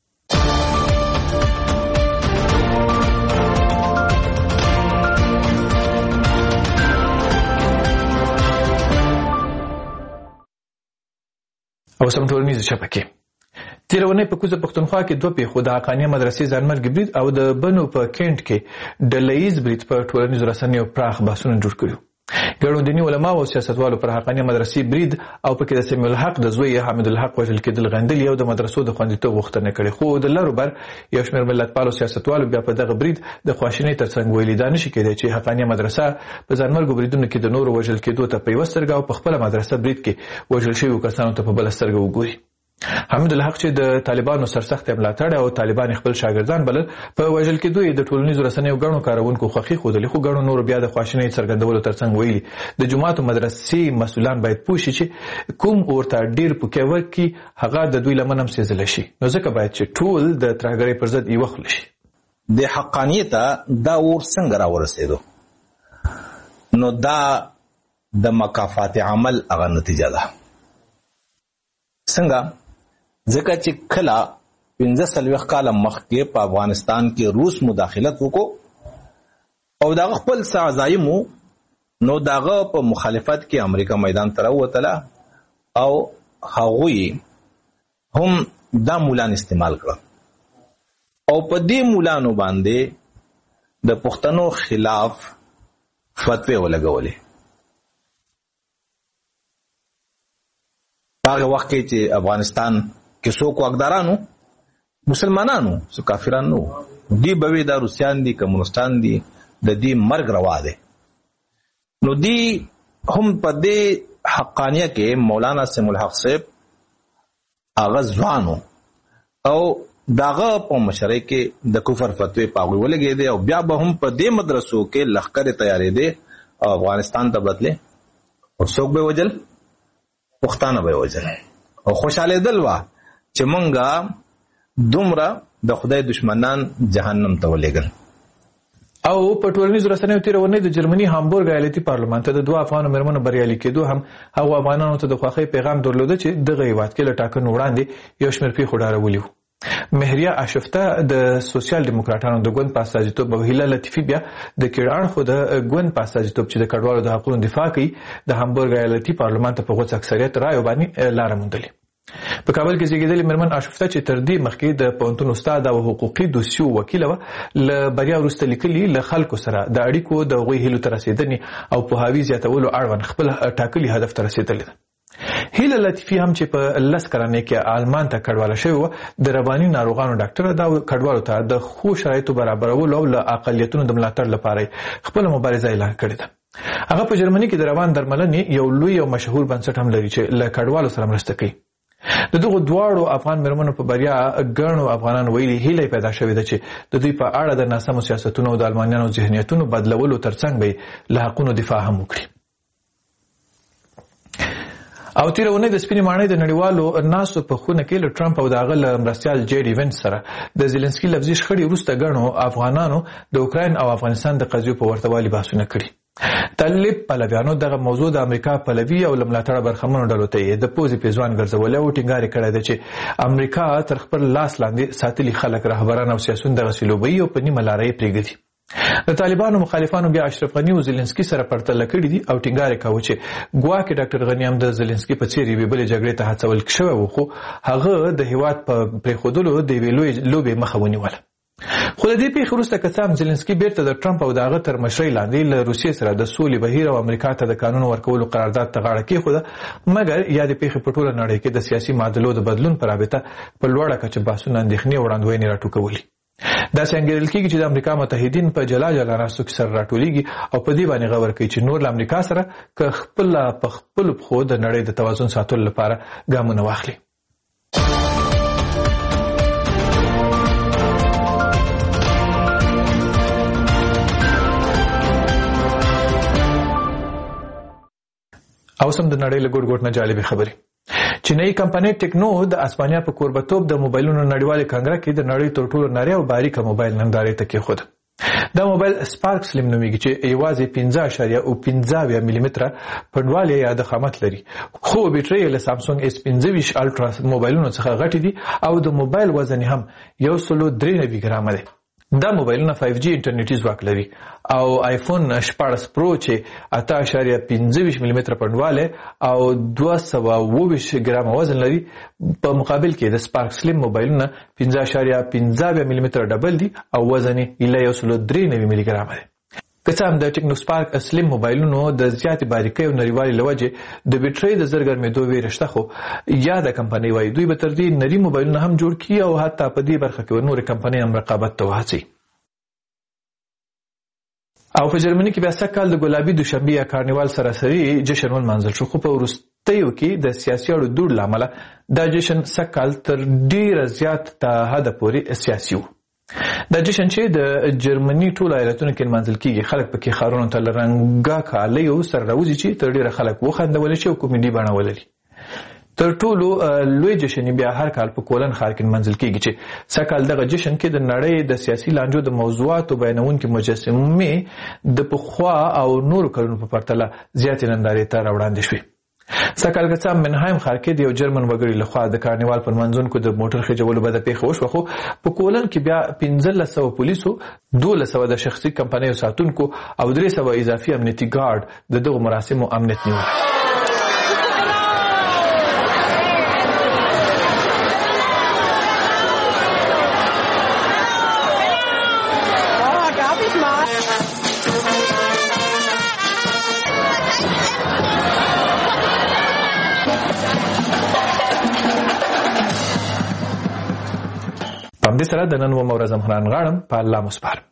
[SPEAKER 1] او سم ټولنیزې شبکې تیر اونۍ په کوزه پښتونخوا کې دوه پیښو د حقانیه مدرسې ځانمرګي برید او د بنو په کینټ کې ډلهییز برید په ټولنیزو رسنیو پراخ بحثونه جوړ کړي. ګڼو دیني علماو او سیاستوالو پر حقانیه مدرسې برید او پکې د سمیع الحق د زوی حامد الحق وژل کېدل غندلي او د مدرسو د خوندیتوب غوښتنه کړې خو د لرو بر یو شمېر ملتپالو سیاستوالو بیا په دغه برید د خواشینۍ ترڅنګ ویلي دا نشي کېدای چې حقانیه مدرسه په ځانمرګو بریدونو کې د نورو وژل کېدو ته په یوه سترګه او په خپله مدرسه برید کې وژل شویو کسانو ته په بله سترګه وګوري. حامد الحق چې د طالبانو سرسخت ملاتړ او طالبان خپل شاګردان بلل په وژل کېدو یې د ټولنیزو رسنیو ګڼو کارونکو خوښي ښودلې خو ګڼو نورو بیا د خواشینۍ څرګندولو ترڅنګ ویلي د جوماتو مدرسې مسؤلان باید پوه شي چې کوم ورته ډېر پوکی ورکړي هغه د دوی لمن هم سېزلی شي نو ځکه باید چې ټول د ترهګرۍ پر ضد یوه خوله شي.
[SPEAKER 10] د حقانیت دا اور څنګه راورسېدو نو دا د مکافات عمل هغه نتیجه ده څنګه ځکه چې کله پنځه څلوېښت کاله مخکې په افغانستان کې روس مداخلت وکړو او دغه خپل څه عزایم و نو دغه په مخالفت کې امریکا میدان ته راووتله او هغوی هم دا مولان استعمال کړه او په دې مولانو باندې د پښتنو خلاف فتوی ولګولې. په هغه وخت کې چې افغانستان کې څوک واکدارانو مسلمانانو څو کافران نو دی به دا روسیان دي کمونستان دي د دې مرګ روا دی نو دی هم په دې حقانیه کې مولانا سمیع الحق صاحب هغه ځوانو او داغه په مشرۍ کې د کفر فتوی پاغوي ولګېدې او بیا به هم په دې مدرسو کې لښکرې تیارېدې او افغانستان ته بدلې او څوک به وجل پښتانه به وجل او خوشاله دل وا چې مونږه دومره د خدای دشمنان جهنم ته ولېږل.
[SPEAKER 1] او په ټولنیزو رسنیو تېره اونۍ د جرمني هامبورګ ایالتي پارلمان ته د دوه افغانو مېرمنو بریالي کېدو هم هغو افغانانو ته د خوښۍ پیغام درلوده چې دغه هېواد کې له ټاکنو وړاندې یو شمېر پیښو ډارولي وو. مهریه اشفته د سوسیال دیموکراتانو د ګوند په استازیتوب او هیله لطیفي بیا د کېړ اړخو د ګوند په استازیتوب چې د کډوالو د حقونو دفاع کوي د هامبورګ ایالتي پارلمان ته په غوڅ اکثریت رایو باندې لاره موندلې. په کابل کې زیږېدلې مېرمن اشفته چې تر دې مخکې د پوهنتون استاد او حقوقي دوسیو وکیله وه، له بریا وروسته لیکلي له خلکو سره د اړیکو د هغوی هیلو ته رسېدنې او پوهاوي زیاتولو اړوند خپل ټاکلي هدف ته رسېدلې ده. هیله لطیفي هم چې په لس کلنۍ کې آلمان ته کډواله شوې وه، د رواني ناروغانو ډاکټره دا کډوالو ته د ښو شرایطو برابرولو او له اقلیتونو د ملاتړ لپاره خپله مبارزه اعلان کړې ده. هغه په جرمني کې د روان درملنې یو لوی او مشهور بنسټ هم لري چې له کډوالو سره مرسته کوي. د دغو دواړو افغان مېرمنو په بریا ګڼو افغانانو ویلي هیله پیدا شوې ده چې د دوی په اړه د ناسمو سیاستونو او د المانیانو ذهنیتونو بدلولو ترڅنګ به له حقونو دفاع هم وکړي. او تېره اونۍ د سپینې ماڼۍ د نړیوالو ناستو په خونه کې له ټرمپ او د هغه له مرستیال جې ډي وینس سره د زیلنسکي لفظي شخړې وروسته ګڼو افغانانو د اوکراین او افغانستان د قضیو په ورته والي بحثونه کړي. طالب پلویانو دغه موضوع د امریکا پلوي او له ملاتړه برخمنو ډلو ته یې د پوزې پیزوان ګرځولی او ټینګار یې کړی ده چې امریکا تر خپل لاس لاندې ساتلي خلک رهبران او سیاسون دغسې لوبوي او په نیمه لاره یې پرېږدي. د طالبانو مخالفانو بیا اشرف غني او زیلنسکي سره پرتله کړي دي او ټینګار یې کاوه چې ګواکې ډاکټر غني هم د زیلنسکي په څېر یوې بلې جګړې ته هڅول شوی و، خو هغه د هېواد په پرېښودلو د یوې لویې لوبې مخه ونیوله. خو د دې پیښې وروسته که څه هم زیلنسکي بیرته د ټرمپ او د هغه تر مشرۍ لاندې له روسیې سره د سولې بهیر او امریکا ته د قانون ورکولو قرارداد ته غاړه کېښوده، مګر یادې پیښې په ټوله نړۍ کې د سیاسي معادلو د بدلون په رابطه په لوړه کچه بحثونه، اندېښنې او وړاندوینې راټوکولي. داسې انګېرل کېږي چې د امریکا متحدین په جلا جلا ناستو کې سره راټولېږي او په دې باندې غور کوي چې نور له امریکا سره که خپله په خپلو پښو د نړۍ د توازن ساتلو لپاره ګامونه واخلي. او سم د نړۍ له ګوټ ګوټ نه جالبې خبرې. چینایي کمپنۍ ټیکنو د اسپانیا په کوربتوب د موبایلونو نړیوالې کنګره کې د نړۍ تر ټولو نرۍ او باریکه موبایل نندارې ته کېښود. دا موبایل سپارک سلیم نومیږي چې یوازې پنځه اعشاریه او پنځه اویا ملي متره پنډوالی یا ضخامت لري، خو بیټرۍ له سامسونګ اس پنځه ویشت الټرا موبایلونو څخه غټې دي او د موبایل وزن هم یو سلو درې نوي ګرامه دی. دا موبایلونه فایو جی انټرنیټي ځواک لري او آیفون شپاړس پرو چې اته اعشاریه پنځه ویشت ملي متره پنډوالی او دوه سوه اووه ویشت ګرامه وزن لري، په مقابل کې د سپارک سلیم موبایلونه پنځه اعشاریه پنځه اویا ملي متره ډبل دي او وزن یې له یو سلو درې نوي ملي ګرامه دی. که څه هم د ټیکنو سپارک سلیم موبایلونو د زیاتې باریکۍ او نریوالي له وجې د بیټرۍ د زر ګرمېدو ویره شته، خو یاده کمپنۍ وایي دوی به تر دې نري موبایلونه هم جوړ کړي او حتی په دې برخه کې نورې کمپنۍ هم رقابت ته وهڅوي. او په جرمني کې بیا سږ کال د ګلابي دوشنبې یا کارنیوال سراسري جشن ونمانځل شو، خو په وروستیو کې د سیاسي اړو دوړ له امله دا جشن سږ کال تر ډېره زیات تا حده پورې سیاسي و. دا جشن چې د جرمني ټولو ایالتونو کې نمانځل کېږي، خلک پکې ښارونو ته له رنګه کالیو سره راوځي چې تر ډېره خلک وخندولی شي او کومیډي بڼه ولري. تر ټولو لوی جشن بیا هر کال په کولن ښار کې نمانځل کېږي چې سږ کال دغه جشن کې د نړۍ د سیاسي لانجو د موضوعاتو بیانونکي مجسمې د پخوا او نورو کلونو په پرتله زیاتې نندارې ته راوړاندې شوې. سږ کال که څه هم منهایم ښار کې د یو جرمن وګړي لخوا د کارنیوال په نمانځونکو د موټر خېجولو بده پیښه وشوه، خو په کولن کې بیا پنځلس سوه پولیسو، دولس سوه د شخصي کمپنیو ساتونکو او درې سوه اضافي امنیتي ګارډ د دغو مراسمو امنیت نیول. په همدې سره د نن ومه ورځ همخنان غاړم په الله مسپارم.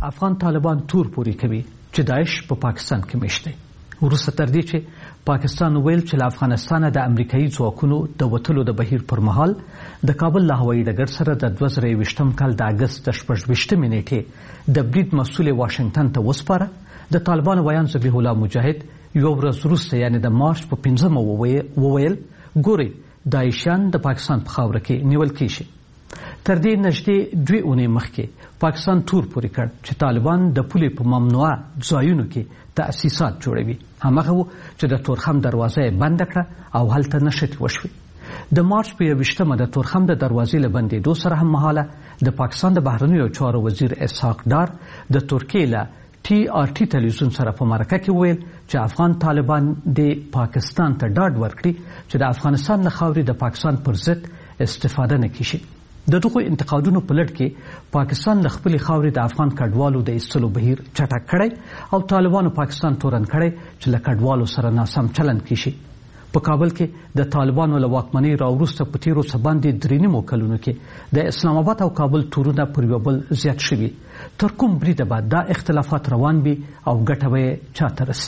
[SPEAKER 11] افغان طالبان تور پوري کوي چې داعش په پا پاکستان کې مشته. وروسته تر دې چې پاکستان ویل چې له افغانستانه د امریکایي ځواکونو د وتلو د بهیر پر مهال د کابل له هوایي ډګر سره د دوه زره یوویشتم کال د اګست د شپږویشتمې نیټې د برید مسؤل واشنگټن ته وسپاره. د طالبانو ویان ذبیح الله مجاهد یو ورځ وروسته یعنی د مارچ په پنځمه وویل ګوري داعشیان د پاکستان په خاوره کې نیول کیږي. تر دې نږدې دوه اونۍ مخکې پاکستان تور پوري کړ چې طالبان د پولې په ممنوعه ځایونو کې تأسیسات جوړوي. همغه و چې د تورخم دروازه بند کړه او هلته نشټ وشوي. د مارچ په یوویشتمه د تورخم د دروازې له بندېدو سره هم مهاله د پاکستان د بهرنیو چارو وزیر اسحاق ډار د ترکیې له ټي آر ټي تلویزیون سره په مرکه کې ویل چې افغان طالبان د پاکستان ته ډاډ ورکړي چې د افغانستان له خاورې د پاکستان پر ضد استفاده نه کیږي. د دغو انتقادونو په لړ کې پاکستان له خپلې خاورې د افغان کډوالو د ایستلو بهیر چټک کړی او طالبانو پاکستان تورن کړی چې له کډوالو سره ناسم چلند کیږي. په کابل کې د طالبانو له واکمنۍ راوروسته په تیرو څه باندې درې نیمو کلونو کې د اسلام آباد او کابل تورونه پر یو بل زیات شوي. تر کوم بریده به دا اختلافات روان وي او ګټه به یې چاته رسي؟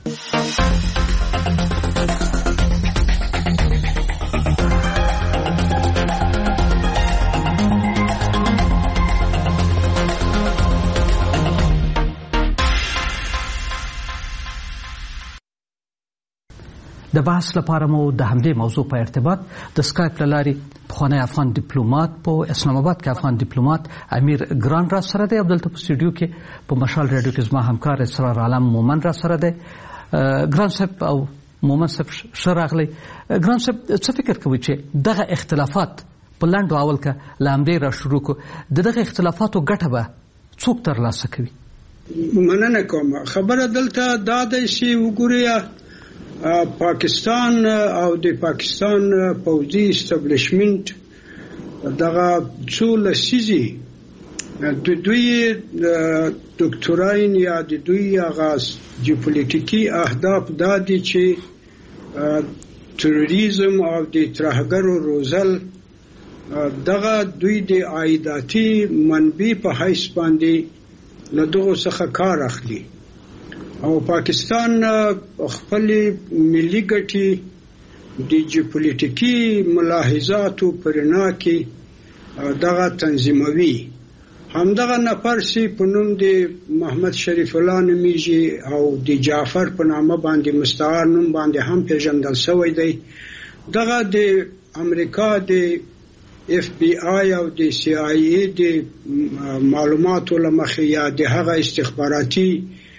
[SPEAKER 11] د بحث لپاره مو د همدې موضوع په ارتباط د سکایپ له لارې پخوانی افغان ډیپلوماټ په اسلام آباد کې افغان ډیپلوماټ امیر ګران را سره دی. دلته په سټوډیو کې په مشال رادیو کې زما همکار اسرار عالم مومن را سره دی. ګران صاحب او مومن صاحب ښه راغلی. ګران صاحب څه فکر کوئ چې دغه اختلافات په لنډ ډول کې له همدې را شروع کړو د دغه اختلافاتو ګټه به څوک ترلاسه کوي؟
[SPEAKER 12] مننه کوم. خبره دلته دا ده چې وګورئ پاکستان او د پاکستان پوځي اسټابلیشمنت دغه څو لسیزې د دوی دکتوراین یا د دوی آغاز جیوپولیټیکي اهداف دا دي چې تروریزم او د ترهګرو روزل دغه دوی د عایداتي منبع په حیث باندې له دغو څخه کار اخلي او پاکستان خپل ملي ګټې د جیوپولیټیکي ملاحظاتو پرنا کې دغه تنظیموي. همدغه نفر چې په نوم د محمد شریف الله نومیږي او د جعفر په نامه باندې مستعار نوم باندې هم پیژندل شوی دی. دغه د امریکا د اف بی آی او د سی آی ای د معلوماتو له مخې یا د هغه استخباراتي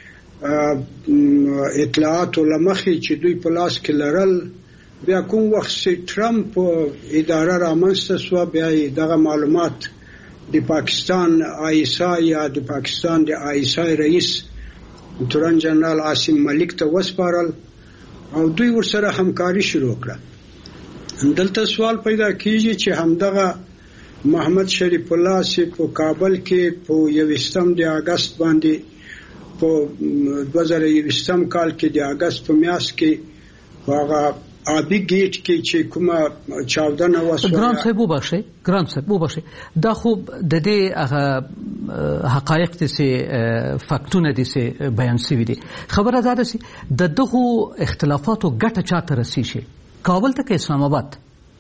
[SPEAKER 12] اطلاعاتو له مخې چې دوی په لاس کې لرل بیا کوم وخت چې ټرمپ اداره رامنځته شوه بیا دغه معلومات د پاکستان آی ایس آی یا د پاکستان د آی ایس آی رئیس تورن جنرال عاصم ملک ته وسپارل او دوی ورسره همکاري شروع کړه. دلته سوال پیدا کیږي چې همدغه محمد شریف الله چې په کابل کې په یوویشتم د اګست باندې په دوه زره یوویشتم کال کې د اګست په میاشت کې هغه آبی گیټ کې چې کومه چاودنه وشوه.
[SPEAKER 11] ګران صاحب وبخښئ ګران صاحب وبخښئ دا خو د دې هغه حقایق دي چې فاکتونه دي چې بیان شوي دي. خبره دا ده چې د دغو اختلافاتو ګټه چاته رسیږي کابل ته که اسلام آباد؟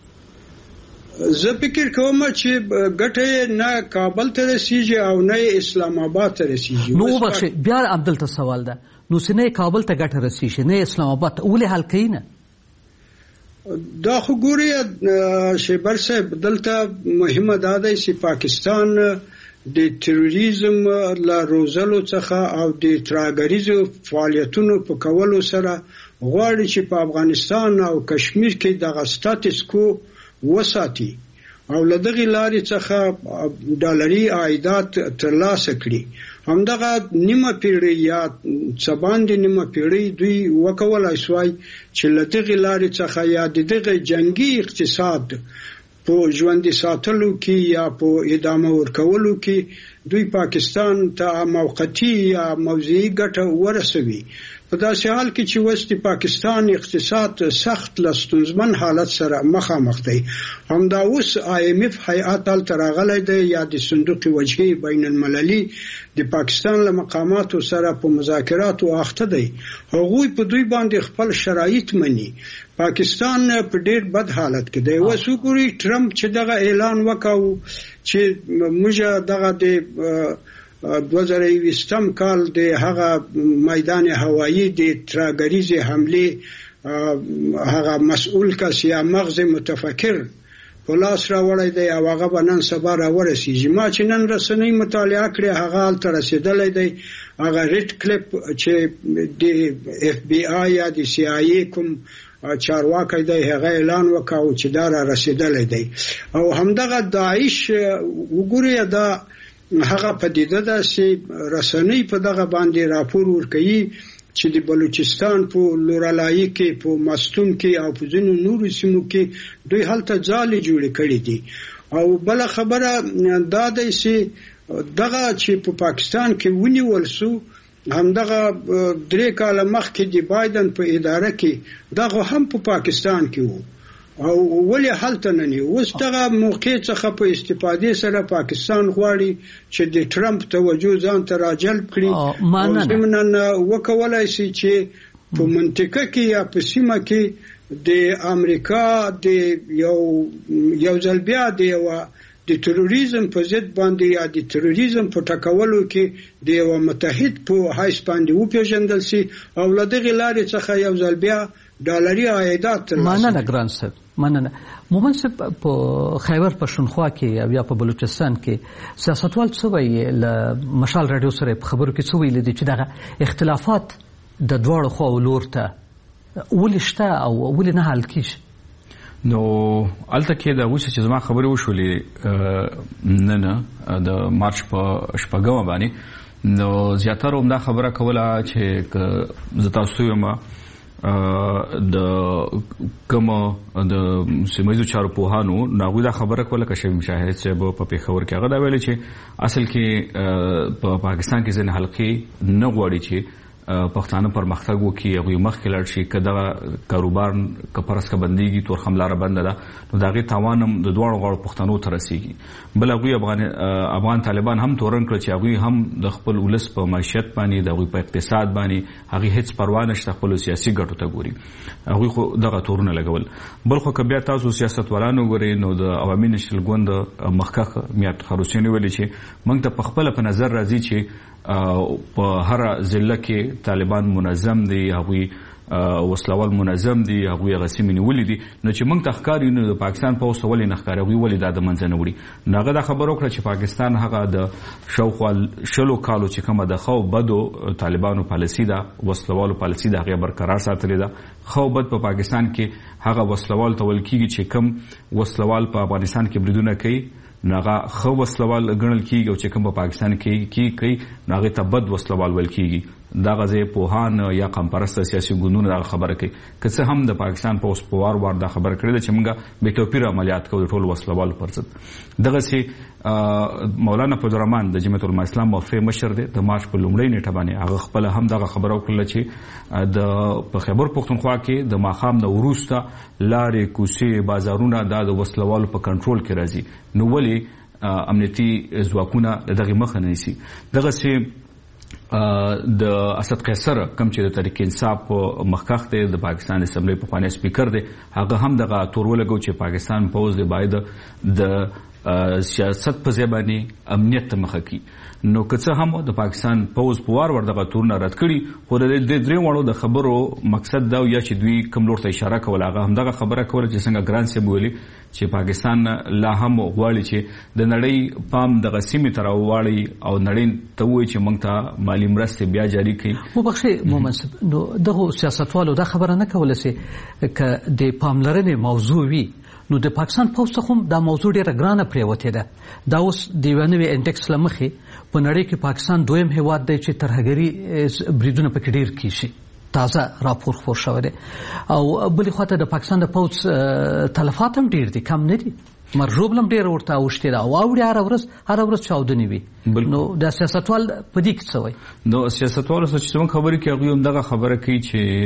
[SPEAKER 12] زه فکر کوم چې ګټه نه کابل ته رسیږي او نه اسلام آباد ته رسیږي.
[SPEAKER 11] نو وبخښئ بیا عبدالته سوال ده نو چې نه کابل ته ګټه رسیږي نه اسلام آباد ته ولې حل کوي نه؟
[SPEAKER 12] دا خو ګوري شیبر صاحب دلته مهمه دا ده چې پاکستان د تروریزم لا روزلو څخه او د ترهګریزو فعالیتونو په کولو سره غواړي چې په افغانستان او کشمیر کې دغه سټاتس کو وساتي او له دغه لارې څخه ډالري عایدات ترلاسه کړي. همدغه نیمه پیړۍ یا څه باندې نیمه پیړۍ دوی وکولای شوای چې له دغه لارې څخه یا د دغه جنگي اقتصاد په ژوندي ساتلو کې یا په ادامه ورکولو کې دوی پاکستان ته موقتی یا موضعي ګټه ورسوي. په داسې حال کې چې اوس د پاکستان اقتصاد سخت له ستونزمن حالت سره مخامخ دی. همدا اوس آی ایم اف هیئات هلته راغلی دی یا د صندوق وجهي بین المللي د پاکستان له مقاماتو سره په مذاکراتو اخته دی. هغوی په دوی باندې خپل شرایط مني. پاکستان په ډېر بد حالت کې دی. اوس وګورئ ټرمپ چې دغه اعلان وکاو چې موږ دغه د دوه زره یوویشتم کال د هغه میدان هوایی د تراګریزې حمله هغه مسؤل کس یا مغز متفکر په لاس راوړی دی او هغه به نن سبا راورسیږي. ما چې نن رسنۍ مطالعه کړې هغه هلته رسېدلی دی. هغه ریډ کلیپ چې د اف بی آی یا د سی آی ای کوم چارواکی دی هغه اعلان وکاو چې دا را رسېدلی دی. او همدغه داعش وګورئ دا هغه پدیده ده چې رسنۍ په دغه باندې راپور ورکوي چې د بلوچستان په لورالایي کې په مستون کې او په ځینو نورو سیمو کې دوی هلته ځالې جوړې کړې دي. او بله خبره دا ده چې دغه چې په پاکستان کې ونیول سو همدغه درې کاله مخکې د بایدن په اداره کې دغه هم په پاکستان کې وو او ولې هلته نه نی. اوس دغه موقع څخه په استفادې سره پاکستان غواړي چې د ټرمپ توجه ځان ته راجلب کړي او ضمناً وکولای شي چې په منطقه کې یا په سیمه کې د امریکا د یو یو ځل بیا د یو د تروریزم په ضد باندې یا د تروریزم په ټکولو کې د یو متحد په حیث باندې وپېژندل شي او له دغې لارې څخه یو ځل بیا ډالري عایدات
[SPEAKER 11] مننه ګران صاحب مننه. مومن صاحب په خیبر پښتونخوا کې او یا په بلوچستان کې سیاستوال څه وایي له مشال رادیو سره په خبرو کې څه ویل دي چې دغه اختلافات د دواړو خواو لور ته ولې شته او ولې نه حل کیږي؟
[SPEAKER 13] نو الته کې دا اوس چې زما خبرې وشولې نه نه د مارچ په شپږمه باندې نو زیاتره هم دا خبره کوله چې زه تاسو یم د کوم د سیمایي چارو پوهانو ناغوی دا خبره کوله چې مشاهد چې په پیښور کې هغه دا ویل چې اصل کې په پاکستان کې ځینې حلقې نه غواړي چې پښتانه پرمختګ وکړي هغوی مخکې لاړ شي که دغه کاروبار که پرس که بندېږي تورخم لاره بنده ده نو د هغې تاوان هم د دواړو غاړو پښتنو ته رسېږي. بل هغوی افغان افغان طالبان هم تورن کړه چې هغوی هم د خپل ولس په معیشت باندې د هغوی په اقتصاد باندې هغې هېڅ پروا نشته خپلو سیاسي ګټو ته ګوري. هغوی خو دغه تورونه لګول. بل خو که بیا تاسو سیاستوالان وګورئ نو د عوامي نېشنل ګوند مخکښ میات خروسین ویلي چې موږ ته پخپله په نظر راځي چې په هر ضلع کې طالبان منظم دي هغوی وسلوال منظم دي هغوی هغه سیمې نیولې دي نو چې موږ ته ښکاري نو د پاکستان پوځ ته ولې نه ښکاري هغوی ولې دا د منځه نه وړي. نو هغه دا خبره وکړه چې پاکستان هغه د شاوخوا شلو کالو چې کومه د ښه او بدو طالبانو پالیسي ده وسلوالو پالیسي ده هغې برقرار ساتلې ده. ښه او بد په پاکستان کې هغه وسلوال ته ویل کېږي چې کوم وسلوال په افغانستان کې بریدونه کوي نو هغه ښه وسلوال ګڼل کېږي او چې کوم په پاکستان کې کوي نو هغې ته بد وسلوال ویل کېږي. دغه ځای پوهان یا قومپرسته سیاسي ګوندونه دغه خبره کوي. که څه هم د پاکستان پوځ په وار وار دا خبره کړې ده چې موږ بې توپیره عملیات کوو د ټولو وسلوالو پر ضد. دغسې مولانا فضلالرحمن د جمعیت العلماء اسلام موفع مشر دی د مارچ په لومړۍ نیټه باندې هغه خپله هم دغه خبره وکړله چې د په خیبر پښتونخوا کې د ماښام نه وروسته لارې کوڅې بازارونه دا د وسلوالو په کنټرول کې راځي نو ولې امنیتي ځواکونه د دغې مخه نه نیسي. دغسې د اسد قیصر کوم چې د تحریک انصاف مخکښ دی د پاکستان اسمبلی پخوانی سپیکر دی هغه هم دغه تور ولګو چې پاکستان پوځ دی باید د سیاست په ځای باندې امنیت ته مخه کړي. نو که څه هم د پاکستان پوځ په وار ور دغه تورونه رد کړي خو د دې درې واړو د خبرو مقصد دا یا چې دوی کوم لور ته اشاره کوله هغه همدغه خبره کوله چې څنګه ګران صاحب ویلي چې پاکستان لا هم غواړي چې د نړۍ پام دغه سیمې ته راوواړي او نړۍ ته ووایي چې موږ ته مالي مرستې بیا جاري کړي.
[SPEAKER 11] وبخښئ مومن صاحب نو دغو سیاستوالو دا خبره نه کوله چې که د پاملرنې موضوع وي نو د پاکستان پوځ څخه هم دا موضوع ډېره ګرانه پرېوتې ده. دا اوس د یوه نوې انډکس له مخې په نړۍ کې پاکستان دویم هېواد دی چې ترهګري بریدونه پکې ډېر کېږي. تازه راپور خپور شوی دی او بلې خواته د پاکستان د پوځ تلفات هم ډېر دي کم نه دي. مرجوبلم ډیر ورته اوشته دا او اوري هر ورځ هر ورځ چاودنی وي نو د سیاستوال په دې کې څه وایي
[SPEAKER 13] نو سیاستوال چې څنګه خبرې کوي هم دغه خبره کوي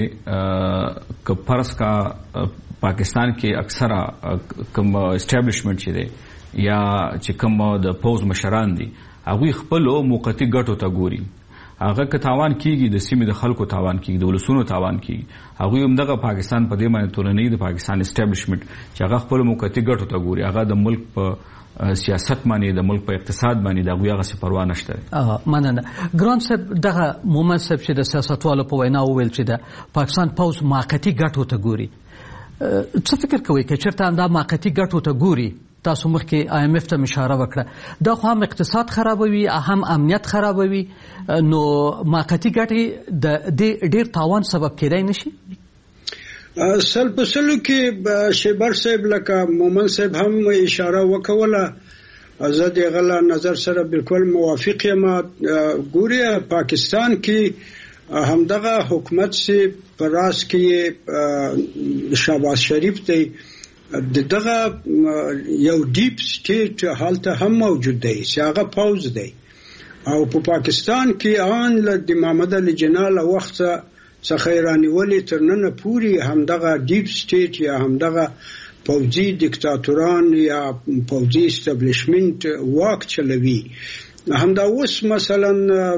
[SPEAKER 13] چې ک فرض کا پاکستان کې اکثره کوم اسټابلیشمنت چې دی یا چې کوم د پوز مشران دي هغه خپل موقتی ګټو ته ګوري هغه که تاوان کیږي د سیمې د خلکو تاوان کیږي د ولسونو تاوان کیږي هغه هم دغه پاکستان په دې باندې ټولنې د پاکستان اسټابلیشمنت چې هغه خپل موقتی ګټو ته ګوري هغه د ملک په سیاست باندې د ملک په اقتصاد باندې د هغه څه پروا نشته
[SPEAKER 11] اه مننه ګران صاحب دغه مومن صاحب چې د سیاستوالو په وینا وویل چې د پاکستان پوز موقتی ګټو ته ګوري څه فکر کوئ چې چېرته دا موقتی ګټو ته ګوري تاسو مخکې آی ایم ایف ته اشاره وکړه دا خو هم اقتصاد خرابوي هم امنیت خرابوي نو موقتی ګټې د دې ډیر تاوان سبب کېدای نشي
[SPEAKER 12] سل په سلو کې شیبر صاحب لکه مومن صاحب هم اشاره وکوله زه د غلا نظر سره بالکل موافق یم ګوري پاکستان کې همدغه حکومت سي پر راس کې شهباز شریف دی دغه یو ډیپ سټیټ حالت هم موجود دی چې هغه پاوز دی او په پاکستان کې آن له محمد علي جناح له وخت څخه ایرانیولي تر نن پورې همدغه ډیپ سټیټ یا همدغه پوځي دیکتاتوران یا پوځي اسټابلیشمنت واک چلوي همدا اوس مثلا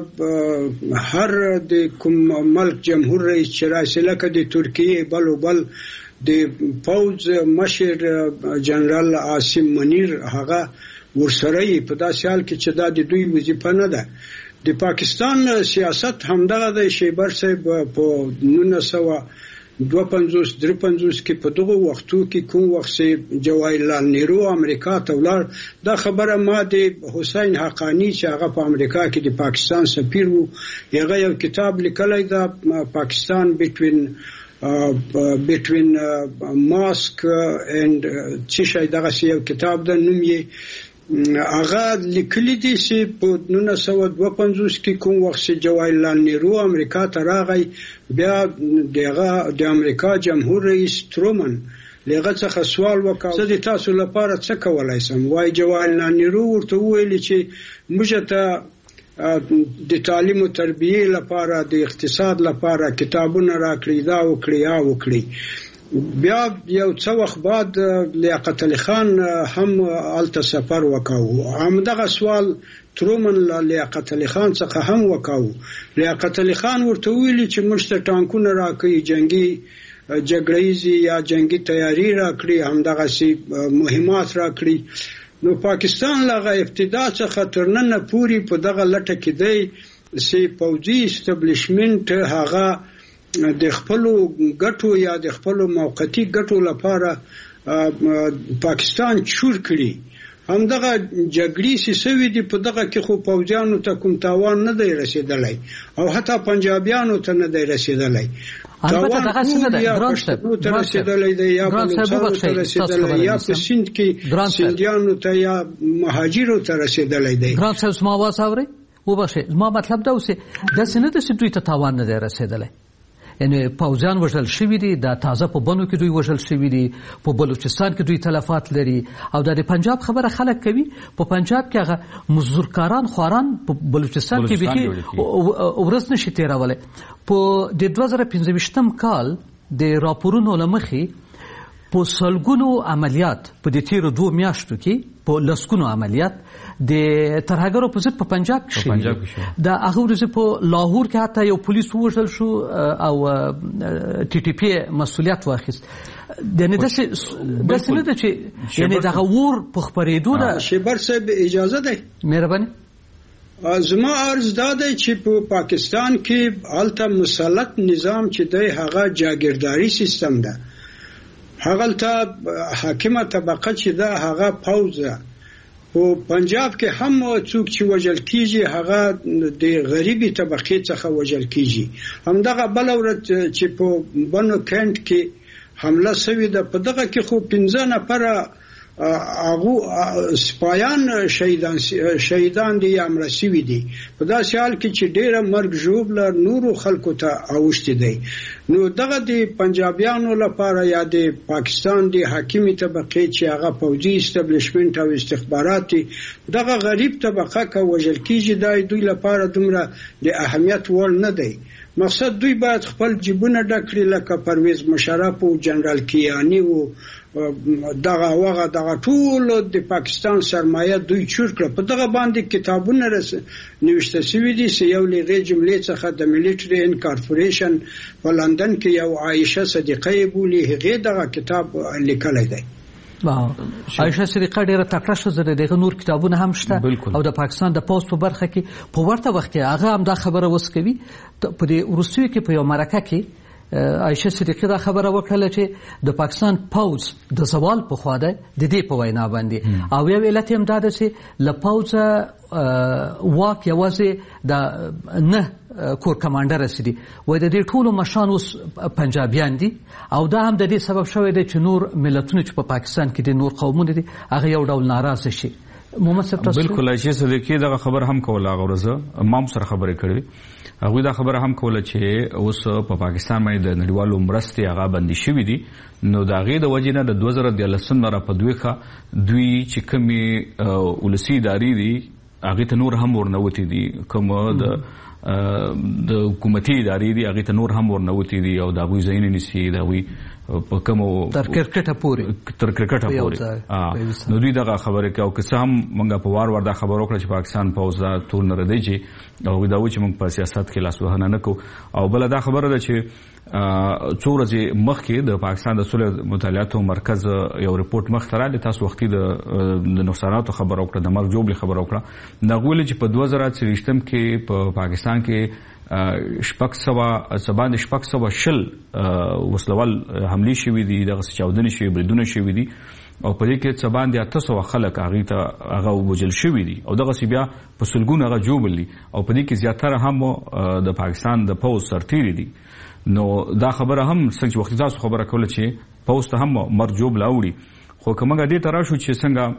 [SPEAKER 12] هر د کوم ملک جمهور رئیس چې راشي لکه د ترکیه بل او بل د پوز مشر جنرال عاصم منیر هغه ورسره په داسې حال کې چې دا د دوی وظیفه نه ده د پاکستان سیاست همدغه د شیبر صاحب په نولس سوه دوه پنځوس درې پنځوس کې په دغه وختو کې کوم وخت جواهرلال نهرو امریکا ته ولاړ دا خبره ما د حسین حقانی چې هغه په امریکا کې د پاکستان سفیر وو هغه یو کتاب لیکلی دا پاکستان بټوین between uh, mosque and چې شای دغه یو کتاب د نوم یې هغه لیکلی دی چې په نولس سوه دوه پنځوس کې کوم وخت جواهرلال نهرو امریکا ته راغی بیا دغه د امریکا جمهور رئیس ترومن لغه څخه سوال وکړ چې تاسو لپاره څه کولای سم وای جواهرلال نهرو ورته ویل چې موږ ته د تعلیم او تربیه لپاره د اقتصاد لپاره کتابونه راکړي دا وکړي یا وکړي بیا یو څو وخت بعد لیاقت علي خان هم الته سفر وکاو همدغه سوال ترومن لیاقت علي خان څخه هم وکاو لیاقت علي خان ورته ویلي چې موږ ته ټانکونه راکړي جنگي جګړه‌یزي یا جنگي تیاری راکړي همدغه سي مهمات راکړي نو پاکستان لغه ابتدا څخه تر نن پورې په دغه لټه کې دی چې پوځي اسټابلیشمنت هغه د خپل ګټو یا د خپل موقتی ګټو لپاره پاکستان چور کړي همدغه جګړې سیسوي دي په دغه کې خو پوځیانو ته کوم تاوان نه دی رسیدلی او حتی پنجابیانو ته نه دی رسیدلی
[SPEAKER 11] البته دغه څه ده ګران صاحب
[SPEAKER 12] ته رسیدلی دی یا بلوچستان ته رسیدلی یا په سند کې سندیانو ته یا مهاجرو ته رسیدلی دی
[SPEAKER 11] ګران صاحب زما आवाज اوري وبخښه زما مطلب دا اوسه د سند د سټوي ته تاوان نه دی رسیدلی یعنی پوځیان وژل شوي دي د تازه په بنو کې دوی وژل شوي دي په بلوچستان کې دوی تلفات لري او د پنجاب خبره خلک کوي په پنجاب کې هغه مزدورکاران خواران په بلوچستان کې به ورځ نشي تیرولی په د دوه زره پنځه کال د راپورونو لمخې په سلګونو عملیات په د تیرو دوه میاشتو کې په لسګونو عملیات د ترهګرو په ضد په پنجاب کې شوي د هغه ورځې په لاهور کې حتی یو پولیس ووژل شو او ټي ټي پی مسؤلیت واخیست یعنی داسې داسې نه ده چې یعنی دغه ور په خپرېدو ده
[SPEAKER 12] شیبر صاحب اجازه ده
[SPEAKER 11] مهرباني
[SPEAKER 12] زما عرض دا دی چې په پاکستان کې هلته مسلط نظام چې دی هغه جاگیرداری سیستم ده هغه ته حاکمه طبقه چې ده هغه پوځ په پنجاب کې هم څوک چې وژل کیږي هغه د غریبي طبقه څخه وژل کیږي همدغه بل ورځ چې په بنو کینټ کې حمله شوې ده په دغه کې خو پنځه نفره هغه سپایان شهیدان شهیدان دي امر شوي دي په داسې حال کې چې ډېر مرګ ژوبله نورو خلکو ته اوښتي دي نو دغه د پنجابیانو لپاره یا د پاکستان د حاکمي طبقه چې هغه پوځي استابلیشمنت او استخباراتي دغه غریب طبقه کا وجل کیږي د دوی لپاره دومره د اهمیت وړ نه دی. مقصد دوی باید خپل جیبونه ډکړي لکه پرویز مشرف او جنرال کیانی او دغه وغه دغه ټول د پاکستان سرمایه دوی چور کړ. په دغه باندې کتابونه رس نوشته شوی دي چې یو لږه جملې څخه د ملټری انکارپوریشن په لندن کې یو عائشه صدیقه بولی هغه دغه کتاب لیکلی دی.
[SPEAKER 11] عائشه صدیقه ډیره تکړه شوه، دغه نور کتابونه هم شته او د پاکستان د پوسټ په برخه کې په ورته وخت کې هغه هم دا خبره وسکوي. په دې وروستیو کې په یو مرکه کې عائشه صدیقه دا خبره وکړه چې د پاکستان پوز د زوال په خوا ده د دې په وینا باندې، او یو علت هم دا ده چې له پوزه واک یوازې د نه کور کمانډر رسیدي وای د دې ټولو مشان اوس پنجابیان دي، او دا هم د دې سبب شوی دی چې نور ملتونه چې په پاکستان کې دي نور قومونه دي هغه یو ډول ناراضه شي. محمد صاحب تاسو
[SPEAKER 13] بالکل عائشه صدیقه دغه خبر هم کوله، هغه ورځ امام سره خبرې کړې، هغه دا خبره هم کوله چې اوس په پاکستان باندې د نړیوالو مرستې هغه بندي شوې دي. نو دا غي د وجې نه د دوه زره دیارلسم نه را په دویخه دوی چې کومې ولسی ادارې دي هغه ته نور هم ورنوتی دي، کوم د د حکومتي ادارې دي هغه ته نور هم ورنوتی دي او دا غوي زین نسی دا غوي په کوم
[SPEAKER 11] تر کرکټه پورې
[SPEAKER 13] تر کرکټه پورې نو دوی دا خبره کوي او که څه هم موږ په وار ور دا خبر وکړه چې پاکستان پوز دا ټول نه ردی چې او دا و چې موږ په سیاست کې لاس وهنه نه کو. او بل دا خبره ده چې څو ورځې مخکې د پاکستان د صلح مطالعاتو مرکز یو رپورت مخ ته راغلی، تاسو وختي د نقصاناتو خبر وکړه، د مرګ جوړې خبر وکړه. دا غوښتل چې په دوه زره څلوېښتم کې په پاکستان کې شپږ سوه سباند شپږ سوه شل وسلوال حملې شوې دي، دغه چاودنې شوې بریدونه شوې دي او په دې کې څه باندې اته سوه خلک هغې ته هغه وژل شوي دي او دغسې بیا په سلګونه هغه ژوبل دي او په دې کې زیاتره هم د پاکستان د پوځ سرتیري دي. نو دا خبره هم څنګه چې وختي تاسو خبره کوله چې پوځ ته هم مرګ ژوبله اوړي، خو که موږ دې ته راشو چې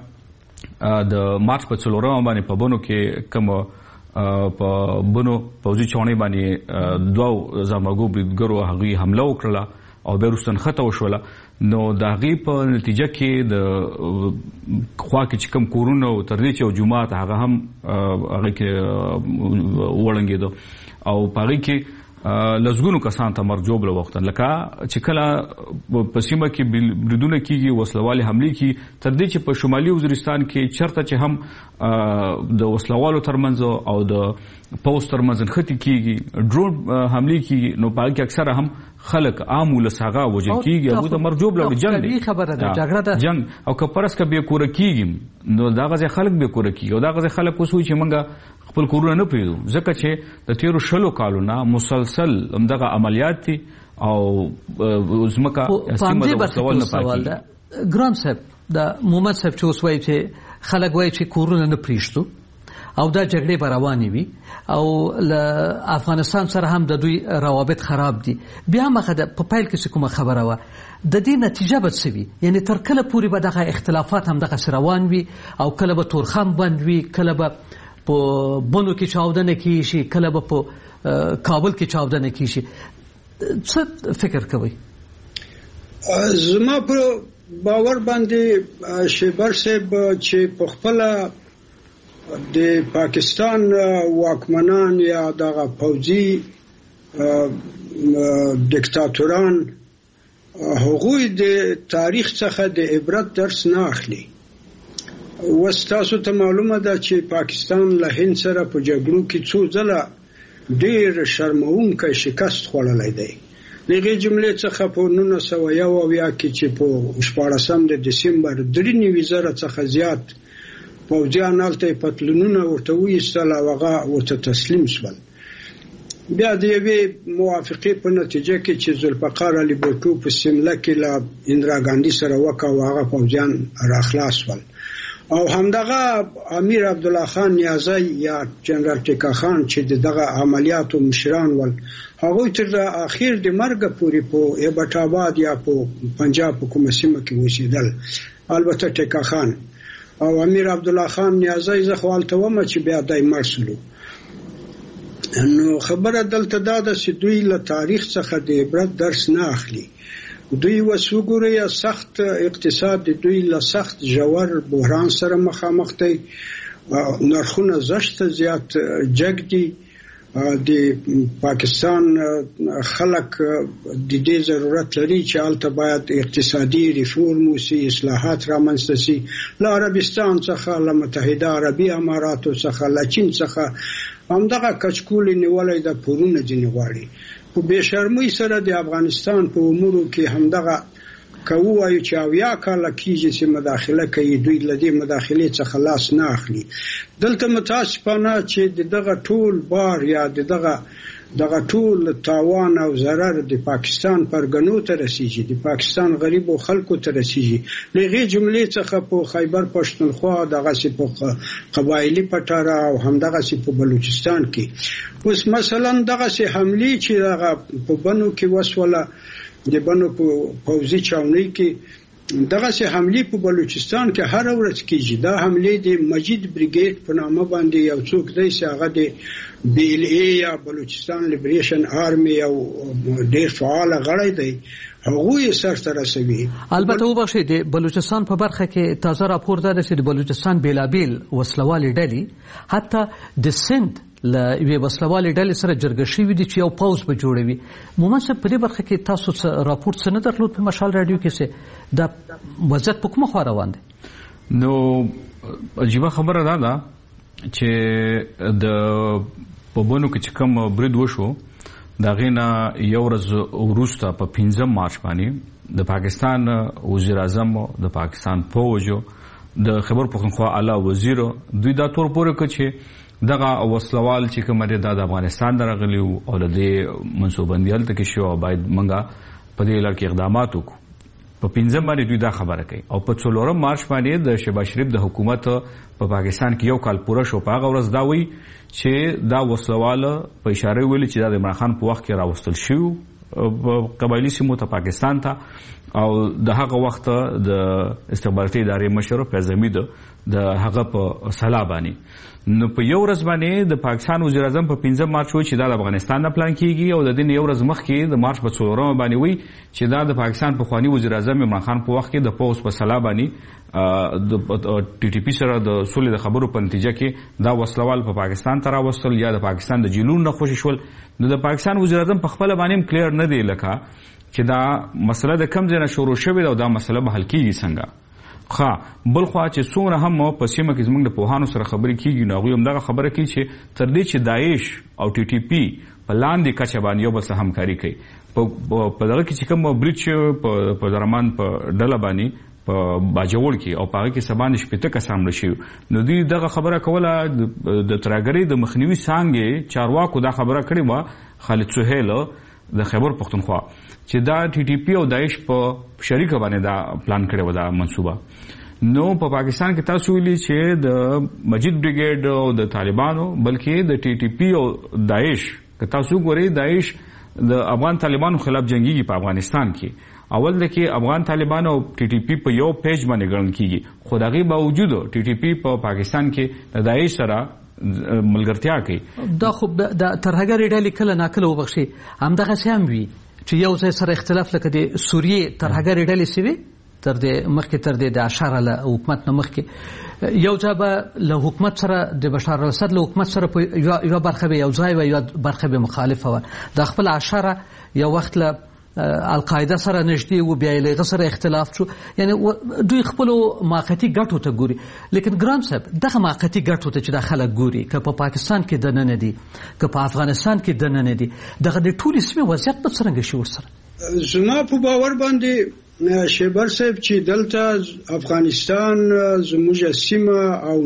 [SPEAKER 13] څنګه د مارچ په څلورمه باندې په بنو کې کوم په بنو پوځي چوڼۍ باندې دوه زامګو بریدګرو هغوی حمله وکړله او بیا وروسته نښته وشوله. نو د هغې په نتیجه کې د خوا کې چې کوم کورونه او تر دې چې یو جومات هغه هم هغې کې وړنګېده او په هغې کې لزګونو کسان ته مرګ ژوبله وختن، لکه چې کله په سیمه کې بریدونه کیږي وسلوالې حملې کیږي، تر دې چې په شمالي وزیرستان کې چرته چې هم د وسلوالو ترمنځ او د پوځ ترمنځ نښتې کیږي، ډرون حملې کیږي، نو په هغې کې اکثره هم خلک عام ولس هغه وژل کیږي، هغوی ته مرګ ژوبله جنګ دی جنګ او که پرس که بې کوره کیږي نو دغه ځای خلک بې کوره کیږي او دغه ځای خلک اوس وایي چې موږ خپل کورونه نه پرېږدو، ځکه چې د تېرو شلو کالو نه مسلسل همدغه عملیات دي او ځمکه سیمه د وسلوال نه پاکېږي.
[SPEAKER 11] ګران صاحب د محمد صاحب چې اوس وایي چې خلک وایي چې کورونه نه پرېږدو او دا جګړې به روانې وي او له افغانستان سره هم د دوی روابط خراب دي، بیا هم هغه په پیل کې چې کومه خبره وه د دې نتیجه به څه وي؟ یعنې تر کله پورې به دغه اختلافات همدغسې روان وي او کله به تورخم بند وي، کله به په بنو کې چاودنه کیږي، کله به په کابل کې چاودنه کیږي. څه فکر کوئ؟
[SPEAKER 12] زما په باور باندې شیبر صاحب چې په خپله د پاکستان واکمنان یا دغه پوځي دیکتاتوران هغوی د تاریخ څخه د عبرت درس نه اخلي. اوس تاسو ته معلومه ده چې پاکستان له هند سره په جګړو کې څو ځله ډېر شرموونکی شکست خوړلی دی. د هغې جملې څخه په نولس سوه یو اویا کې چې په شپاړسم د دسمبر درې نوي زره څخه زیات پوځیان هلته یې پتلونونه ورته وایستل او هغه ورته تسلیم شول. بیا د یوې موافقې په نتیجه کې چې ذوالفقار علي بوټو په سیمله کې له اندراګاندي سره وکړه هغه پوځیان راخلاص شول او همدغه امیر عبدالله خان نیازی یا جنرال ټیکا خان چې دغه عملیاتو مشران ول هغوی تر اخر د مرګه پورې په ایبټ آباد یا په پنجاب په کومه سیمه کې اوسېدل. البته ټیکا خان او امیر عبدالله خان نیازی زه خو هلته ومه چې بیا دی مړ سولو. نو خبره دلته دا ده چې دوی له تاریخ څخه د عبرت درس نه اخلي. دوی وسوګوري سخت اقتصاد دوی له سخت جوړ بحران سره مخامخ دي، نرخونه زشت زیات جګ دي. د پاکستان خلک د دې ضرورت لري چې البته باید اقتصادي ریفورم وشي، اصلاحات رامنځته شي. له عربستان څخه، له متحده عربي اماراتو څخه، له چین څخه همدغه کچکول نیولای د پورونه ځنې غواړي. په بېشرمۍ سره د افغانستان په امورو کې همدغه کوو وایو چې اویا کاله کېږي چې مداخله کوي، دوی له دې مداخلې څخه لاس نه اخلي. دلته متاسفانه چې دغه ټول بار یا دغه دغه ټول تاوان او ضرر د پاکستان پرګنو ته رسیږي، د پاکستان غریبو خلکو ته رسیږي. لغې جملې څخه په خیبر پښتونخوا، دغه سي په قبایلی پټاره او همدغه سي په بلوچستان کې. اوس مثلا دغه سي حملې چې دغه په بنو کې وسوله، د بنو په پوځي چاونۍ کې دغه سي حملې په بلوچستان کې هر ورځ کېږي. دا حملې د مجید بریګیډ په نامه باندې یو څوک دی چې هغه د بی ال ای یا بلوچستان لیبریشن آرمي او ډېر فعال غړی دی، هغه یې سرته رسوي.
[SPEAKER 11] البته وبخښئ، د بلوچستان په برخه کې تازه راپور ده چې د بلوچستان بیلابیل وسلوالې ډلې حتی د سند له یوې وسلوالې ډلې سره جرګه شوي دي چې یو پوځ به جوړوي. مومن صاحب په دې برخه کې تاسو راپور څه نه درلود په مشال راډیو کې چې دا وضعیت په کومه خوا روان دی؟
[SPEAKER 13] نو عجیبه خبره دا ده چې د په بونو کې چې کوم برید وشو د هغې نه یو ورځ وروسته په پنځم مارچ باندې د پاکستان وزیر اعظم، د پاکستان فوج، د خیبر پښتونخوا اعلی وزیر دوی دا تور پورې کړ چې دغه وسلوال چې کوم دی د افغانستان درغلی او د منصوبندي هلته کې شو، باید منګه په دې لړ کې اقدامات وکړو. په پنځم باندې دوی دا خبره کوي او په څلورم مارچ باندې د شهباز شریف د حکومت په پاکستان کې یو کال پوره شو. په هغه ورځ دا وایي چې دا وسلوال په اشاره ویلي چې دا د عمران خان په وخت کې راوستل شو قبایلی سیمو ته، پاکستان ته، او د هغه وخت د استخباراتي ادارې مشر فیض حمید د هغه په صلاح باندې. نو په یو ورځ باندې د پاکستان وزیر اعظم په پنځم مارچ وایي چې دا د افغانستان نه پلان کیږي، او د دې یو ورځ مخکې د مارچ په څلورمه باندې وایي چې دا د پاکستان پخواني وزیر اعظم عمران خان په وخت کې د پوځ په صلاح باندې د ټي ټي پي سره د سولې د خبرو په نتیجه کې دا وسلوال په پاکستان ته راوستل یا د پاکستان د جیلونو نه خوشي شول. نو د پاکستان وزیر اعظم په خپله باندې هم کلیر نه دی لکه چې دا مسله د کوم ځای نه شروع شوې ده او دا مسله به حل کیږي څنګه. خا بل خوا چې څومره هم په سیمه کې زموږ د پوهانو سره خبرې کیږي، نو هغوی همدغه خبره کوي چې تر دې چې داعش او ټي ټي پي په لاندې کچه باندې یو بل سره همکاري کوي، په دغه کې چې کوم برید شوی په درمان په ډله باندې په باجوړ کې او په هغه کې سبا شپېته کسان مړه شوي، نو دوی دغه خبره کوله د ترهګرۍ د مخنیوي څانګې چارواکو دا خبره کړې وه، خالد سهیل د خیبر پښتونخوا، چې دا ټي ټي پي او داعش په شریکه باندې دا پلان کړی و دا منصوبه. نو په پاکستان کې تاسو ویلي چې د مجید بریګیډ او د طالبانو بلکې د ټي ټي پي او داعش که تاسو ګورئ داعش د افغان طالبانو خلاف جنگيږي په افغانستان کې. اول د کې افغان طالبان او ټي ټي پي په یو پیج باندې ګڼل کیږي، خو دغه باوجود ټي ټي پي په پاکستان کې د داعش سره ملګرتیا کوي.
[SPEAKER 11] دا خو د ترهګرۍ ډلې کله ناکله وبخښي همدغسې هم وي چې یو ځای سره اختلاف لکه د سوریې ترهګرۍ ډلې سوي تر دې مخکې تر دې د اشاره له حکومت نه مخکې یو ځای به له حکومت سره د بشار الاسد له حکومت سره په یوه برخه به یو ځای وه یوه برخه به مخالفه وه. د خپل اشاره یو وخت له القاعده سره نږدې و، بیا یې له هغه سره اختلاف شو، یعنې دوی خپلو موقتي ګټو ته ګوري. لیکن ګران صاحب دغه موقتي ګټو ته چې دا خلک ګوري، که په پاکستان کې دننه دي که په افغانستان کې دننه دي، دغه د ټولې سیمې وضعیت به څرنګه شي ورسره؟
[SPEAKER 12] زما په باور باندې شیبر صاحب چې دلته افغانستان زموږ سیمه او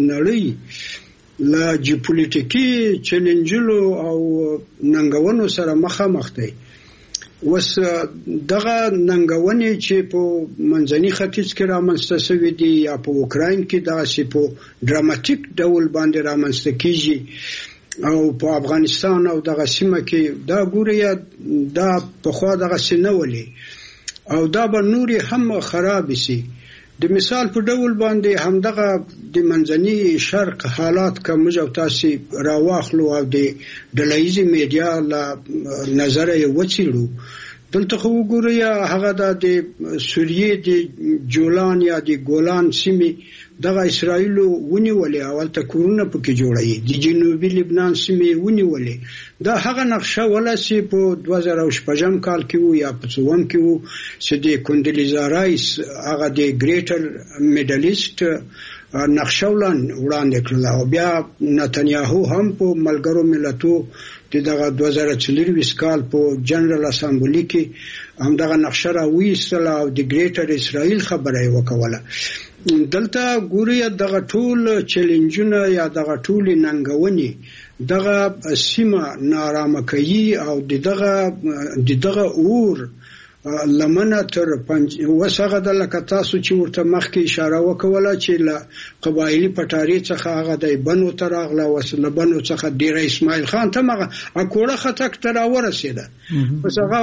[SPEAKER 12] نړۍ له جیوپولیټیکي چیلنجونو او ننګونو سره مخامخ دی. وس دغه ننګونې چې په منځني ختیځ کې رامنځته شوي دي یا په اوکراین کې داسې په ډراماتیک ډول باندې رامنځته کیږي او په افغانستان او دغه سیمه کې دا ګوري دا پخوا دغسې نه ولي او دا به نورې هم خراب شي. د مثال په ډول باندې همدغه د منځني شرق حالات کوم او تاسو راواخلو او د ډلهیزي میډیا له نظر یې وڅېړو دلته خو وګورئ هغه د سوریې د جولان یا د ګولان سیمې دغه اسرائیل ونیولې اول ته کورونه پکې جوړایي د جنوبي لبنان سیمې ونیولې دا هغه نقشه ولسی په دوه زره شپږم کال کې وو یا په څوم کې وو چې د کوندلیزا رایس هغه د ګریټر میډلیست نقشه وړاندې کړل او بیا نتنیاهو هم په ملګرو ملتو دغه دوه زره څلور کال په جنرال اسامبلی کې هم دغه نقشه راوېستله او د ګریټر اسرائیل خبره وکوله دلته ګوري دغه ټول چیلنجونه یا دغه ټول ننګونی دغه سیمه نارامه کوي او دغه دغه اور لمنه تر پنځ وسغه د لکه تاسو چې ورته مخکې اشاره وکوله چې له قبایلی پټاری څخه هغه د بنو تراغله وسله بنو څخه ډیر اسماعیل خان ته مغه اکوړه خټک تر ورسېده پس هغه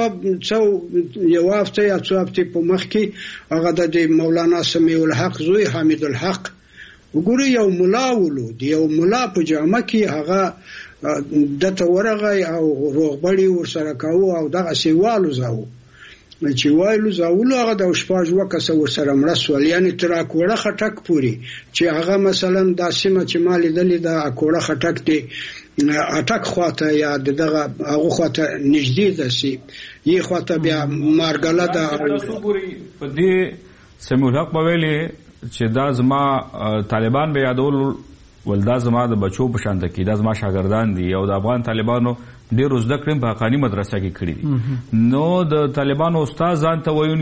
[SPEAKER 12] څو یو هفته یا څو هفته په مخکې هغه د مولانا سمیع الحق زوی حمید الحق وګوري یو ملا ولو دی یو ملا په جامه کې هغه دته ورغی او روغبړی ورسره کاوه او دغه سیوالو زاو چې وایلو زاولو هغه د شپږ وکسه ورسره مرسول یعنی تر اکوړه خټک پوری چې هغه مثلا د سیمه چې مال دلی د اکوړه خټک دی اټک خواته یا دغه هغه خواته نږدې ده سي یي خواته بیا مارګله ده
[SPEAKER 13] تاسو ګوري په دې سمولق په ویلي چې دا زما طالبان به یادول ولدا زما د بچو په شان کې دا زما شاګردان دي او د افغان طالبانو ډیر زده کړم په حقانی مدرسه کې کړی دي نو د طالبانو استاد ځان ته وایون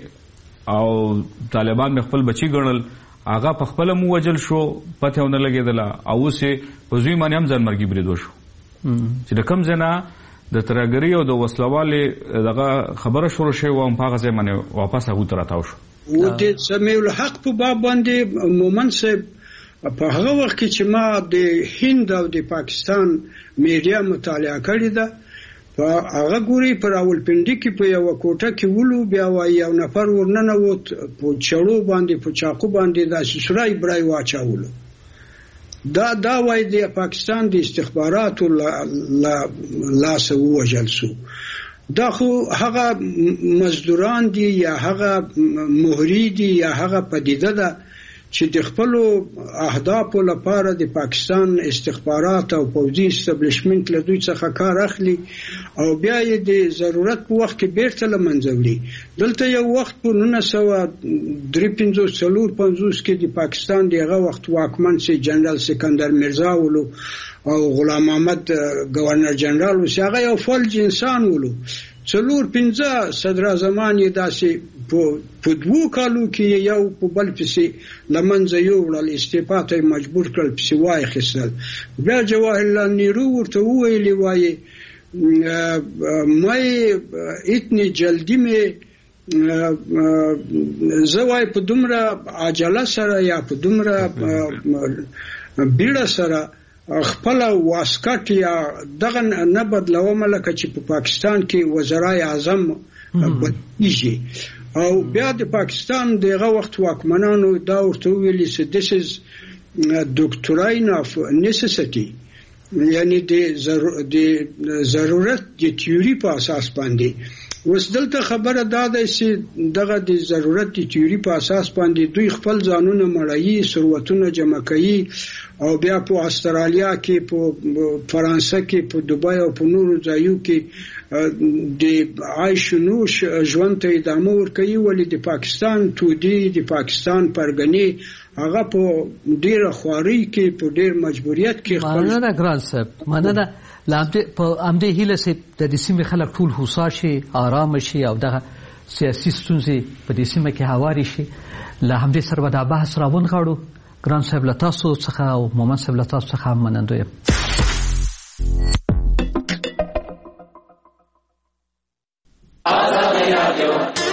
[SPEAKER 13] کې او طالبان خپل بچی ګڼل هغه په خپل مو وجل شو پته ونه لګیدله او سه په زوی باندې هم ځان مرګي بریدو شو چې د کم زنه د ترګری او د وسلوالې دغه خبره شروع شوه او په هغه ځای باندې واپس هغه تراتاو شو
[SPEAKER 12] و د سمیع الحق په باب باندې مومن صاحب په هغه وخت کې چې ما د هند او د پاکستان میډیا مطالعه کړې ده په هغه ګوري پر راولپنډي کې په یو کوټه کې ولو بیا وای یو نفر ورننه ووت په چړو باندې په چاقو باندې د سسرای برای واچاولو دا دا وای د پاکستان د استخباراتو لاس ووجل سو دا خو هغه مزدوران دي یا هغه مهری دي یا هغه پدیده ده چې د خپل اهدافو لپاره د پاکستان استخبارات او پوځي استابلیشمنت له دوی څخه کار اخلي او بیا یې د ضرورت په وخت کې بیرته لمنځوي دلته یو وخت په نولس سوه درې پنځوس څلور پنځوس کې د پاکستان دغه وخت واکمن سي جنرال سکندر مرزا ولو او غلام محمد گورنر جنرال و هغه یو فلج انسان ولو څلور پنځه صدر اعظمان یې داسې په دوه کالو کې یو په بل پسې لمنځه یوړل استعفا ته مجبور کړل پسې وای خسل بیا جواهرلال نهرو ورته ویلي وایي مې اتنی جلدی مې زوای په دومره عجله سره یا په دومره بیړه سره خپل واسکټ یا دغه نه بدلوم لکه چې په پاکستان کې وزرای اعظم بدلیږي او بیا د پاکستان دغه وخت واکمنانو دا ورته ویلي چې this is doctrine of necessity یعنی د ضرورت د تیوري په اساس باندې اوس دلته خبره دا ده چې دغه د ضرورت د تیوري په اساس باندې دوی خپل ځانونه مړایي ثروتونه جمع کوي او بیا په استرالیا کې په فرانسه کې په دوبای او په نورو ځایو کې د عايش نوش ژوند ته ادامه ورکوي ولې د پاکستان تودي د پاکستان پرګنی هغه په ډیره خواري کې په ډیر مجبوریت کې
[SPEAKER 11] خپل مننه ګران صاحب مننه لامده په امده هیله سي د دې سیمې خلک ټول هوسا شي آرام شي او دغه سیاسي ستونزې په دې سیمه کې هواري شي له همدې سره د بحث راون غاړو ګران صاحب له تاسو څخه او مومن صاحب له تاسو څخه مننه یم
[SPEAKER 14] آزاد رادیو